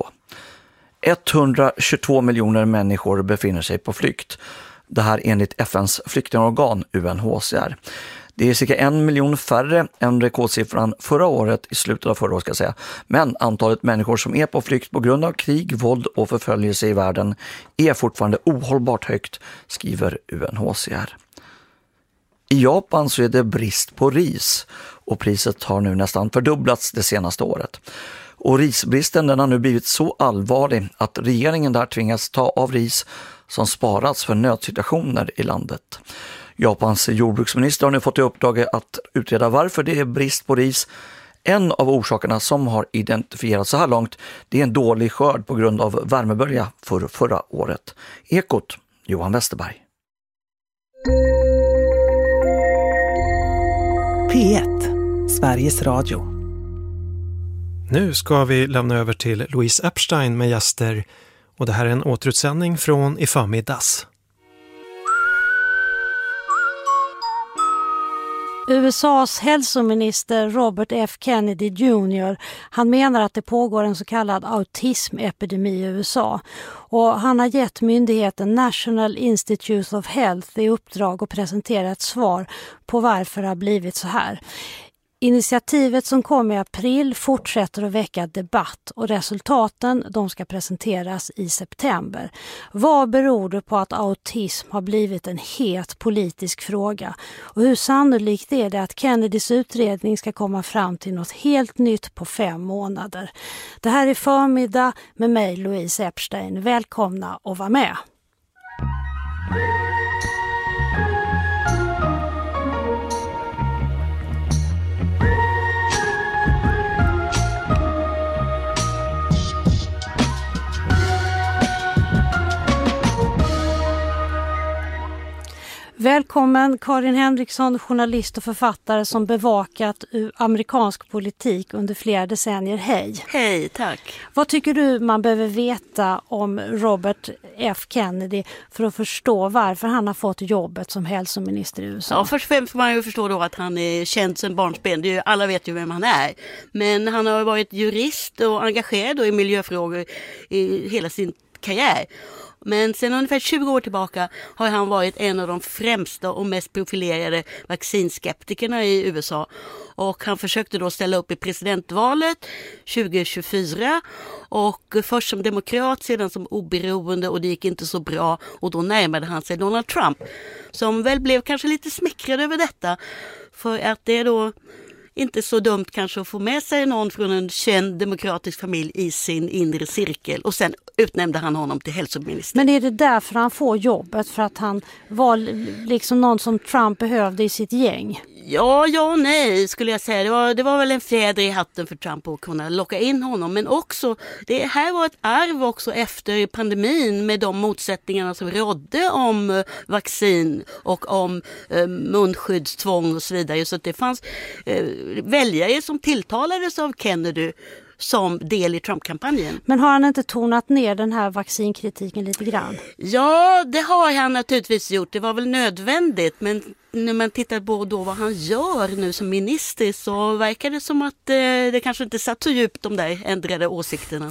122 miljoner människor befinner sig på flykt. Det här enligt FNs flyktingorgan UNHCR. Det är cirka 1 miljon färre än rekordsiffran förra året, i slutet av förra året ska jag säga. Men antalet människor som är på flykt på grund av krig, våld och förföljelse i världen är fortfarande ohållbart högt, skriver UNHCR. I Japan så är det brist på ris och priset har nu nästan fördubblats det senaste året. Och risbristen den har nu blivit så allvarlig att regeringen där tvingas ta av ris som sparats för nödsituationer i landet. Japans jordbruksminister har nu fått i uppdrag att utreda varför det är brist på ris. En av orsakerna som har identifierats så här långt det är en dålig skörd på grund av värmebölja förra året. Ekot, Johan Westerberg. P1, Sveriges Radio. Nu ska vi lämna över till Louise Epstein med gäster och det här är en återutsändning från i förmiddags. USAs hälsominister Robert F. Kennedy Jr. han menar att det pågår en så kallad autismepidemi i USA. Och han har gett myndigheten National Institute of Health i uppdrag att presentera ett svar på varför det har blivit så här. Initiativet som kom i april fortsätter att väcka debatt och resultaten de ska presenteras i september. Vad beror det på att autism har blivit en het politisk fråga? Och hur sannolikt är det att Kennedys utredning ska komma fram till något helt nytt på 5 månader? Det här är Förmiddag med mig Louise Epstein. Välkomna och var med! Välkommen Karin Henriksson, journalist och författare som bevakat amerikansk politik under flera decennier. Hej! Hej, tack! Vad tycker du man behöver veta om Robert F. Kennedy för att förstå varför han har fått jobbet som hälsominister i USA? Ja, först och främst får man ju förstå då att han är känd sedan barnsben. Alla vet ju vem han är. Men han har varit jurist och engagerad i miljöfrågor i hela sin karriär. Men sedan ungefär 20 år tillbaka har han varit en av de främsta och mest profilerade vaccinskeptikerna i USA. Och han försökte då ställa upp i presidentvalet 2024 och först som demokrat, sedan som oberoende, och det gick inte så bra, och då närmade han sig Donald Trump som väl blev kanske lite smickrad över detta, för att det är då inte så dumt kanske att få med sig någon från en känd demokratisk familj i sin inre cirkel, och sen utnämnde han honom till hälsominister. Men är det därför han får jobbet? För att han var liksom någon som Trump behövde i sitt gäng? Ja, nej skulle jag säga. Det var väl en fjäder i hatten för Trump att kunna locka in honom. Men också, det här var ett arv också efter pandemin med de motsättningarna som rådde om vaccin och om munskyddstvång och så vidare. Så att det fanns väljare som tilltalades av Kennedy som del i Trump-kampanjen. Men har han inte tonat ner den här vaccinkritiken lite grann? Ja, det har han naturligtvis gjort. Det var väl nödvändigt, men när man tittar på då vad han gör nu som minister så verkar det som att det kanske inte satt så djupt de där ändrade åsikterna.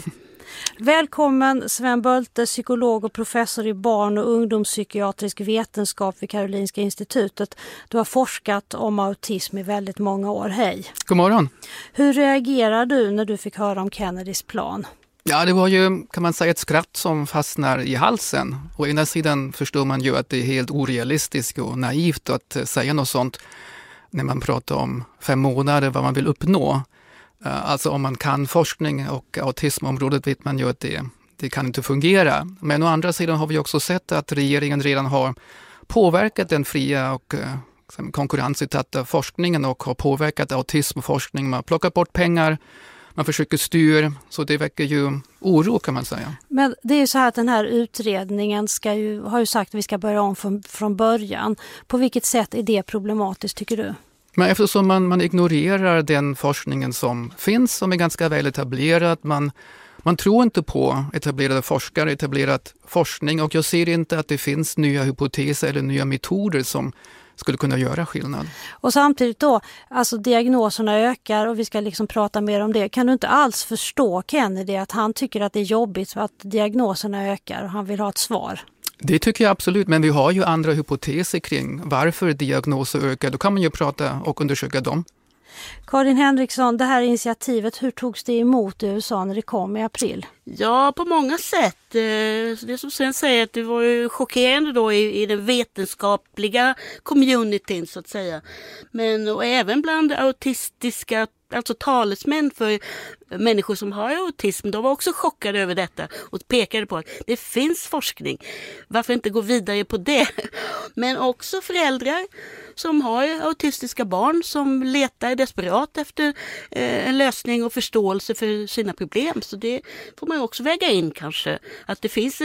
Välkommen Sven Bölte, psykolog och professor i barn- och ungdomspsykiatrisk vetenskap vid Karolinska institutet. Du har forskat om autism i väldigt många år. Hej! God morgon! Hur reagerar du när du fick höra om Kennedys plan? Ja, det var ju, kan man säga, ett skratt som fastnar i halsen. Å ena sidan förstår man ju att det är helt orealistiskt och naivt att säga något sånt när man pratar om 5 månader, vad man vill uppnå. Alltså om man kan forskning och autismområdet vet man ju att det kan inte fungera. Men å andra sidan har vi också sett att regeringen redan har påverkat den fria och konkurrensutsatta forskningen och har påverkat autismforskning. Man plockar bort pengar, man försöker styra, så det väcker ju oro kan man säga. Men det är ju så här att den här utredningen har ju sagt att vi ska börja om från början. På vilket sätt är det problematiskt tycker du? Men eftersom man ignorerar den forskningen som finns, som är ganska väl etablerad, man tror inte på etablerade forskare, etablerad forskning, och jag ser inte att det finns nya hypoteser eller nya metoder som skulle kunna göra skillnad. Och samtidigt då, alltså diagnoserna ökar och vi ska liksom prata mer om det. Kan du inte alls förstå Kennedy att han tycker att det är jobbigt att diagnoserna ökar och han vill ha ett svar? Det tycker jag absolut, men vi har ju andra hypoteser kring varför diagnoser ökar. Då kan man ju prata och undersöka dem. Karin Henriksson, det här initiativet, hur togs det emot i USA när det kom i april? Ja, på många sätt. Det som sen säger att det var ju chockerande då i den vetenskapliga communityn så att säga. Men och även bland autistiska, alltså talesmän för människor som har autism, de var också chockade över detta och pekade på att det finns forskning. Varför inte gå vidare på det? Men också föräldrar som har autistiska barn som letar desperat efter en lösning och förståelse för sina problem. Så det får man också väga in kanske. Att det finns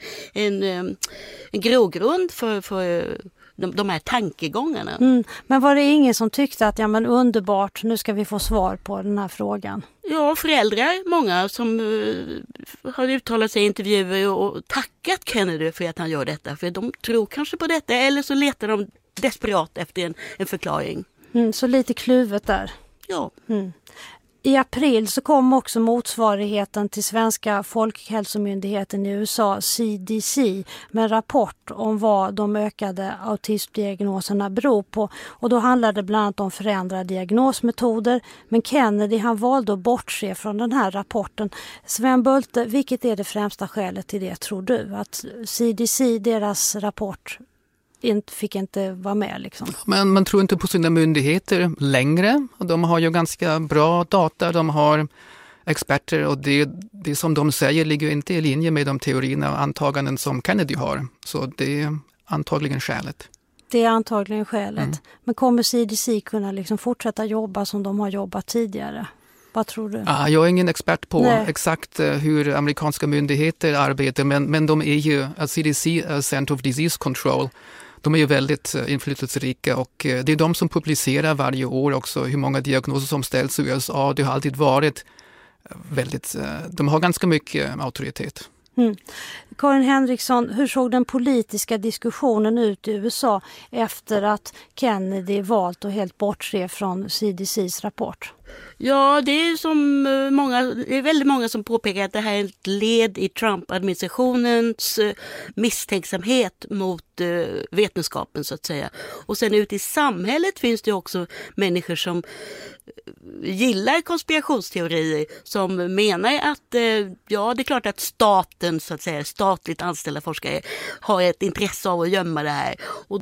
en grogrund för de här tankegångarna. Men var det ingen som tyckte att ja men underbart, nu ska vi få svar på den här frågan? Ja, föräldrar, många som har uttalat sig i intervjuer och tackat Kennedy för att han gör detta. För de tror kanske på detta eller så letar de desperat efter en förklaring. Så lite kluvet där. Ja. I april så kom också motsvarigheten till svenska folkhälsomyndigheten i USA, CDC, med en rapport om vad de ökade autismdiagnoserna beror på. Och då handlade det bland annat om förändrade diagnosmetoder. Men Kennedy han valde att bortse från den här rapporten. Sven Bölte, vilket är det främsta skälet till det tror du? Att CDC, deras rapport fick inte vara med liksom. Men man tror inte på sina myndigheter längre. De har ju ganska bra data, de har experter och det som de säger ligger inte i linje med de teorierna och antaganden som Kennedy har. Så det är antagligen skälet. Det är antagligen skälet. Men kommer CDC kunna liksom fortsätta jobba som de har jobbat tidigare? Vad tror du? Jag är ingen expert på exakt hur amerikanska myndigheter arbetar, men de är ju, CDC, Center of Disease Control, de är ju väldigt inflytelserika och det är de som publicerar varje år också hur många diagnoser som ställs i USA. Det har alltid varit väldigt, de har ganska mycket auktoritet. Karin Henriksson, hur såg den politiska diskussionen ut i USA efter att Kennedy valt att helt bortse från CDCs rapport? Ja, det är väldigt många som påpekar att det här är ett led i Trump-administrationens misstänksamhet mot vetenskapen så att säga. Och sen ute i samhället finns det också människor som gillar konspirationsteorier, som menar att ja, det är klart att staten så att säga, statligt anställda forskare har ett intresse av att gömma det här. Och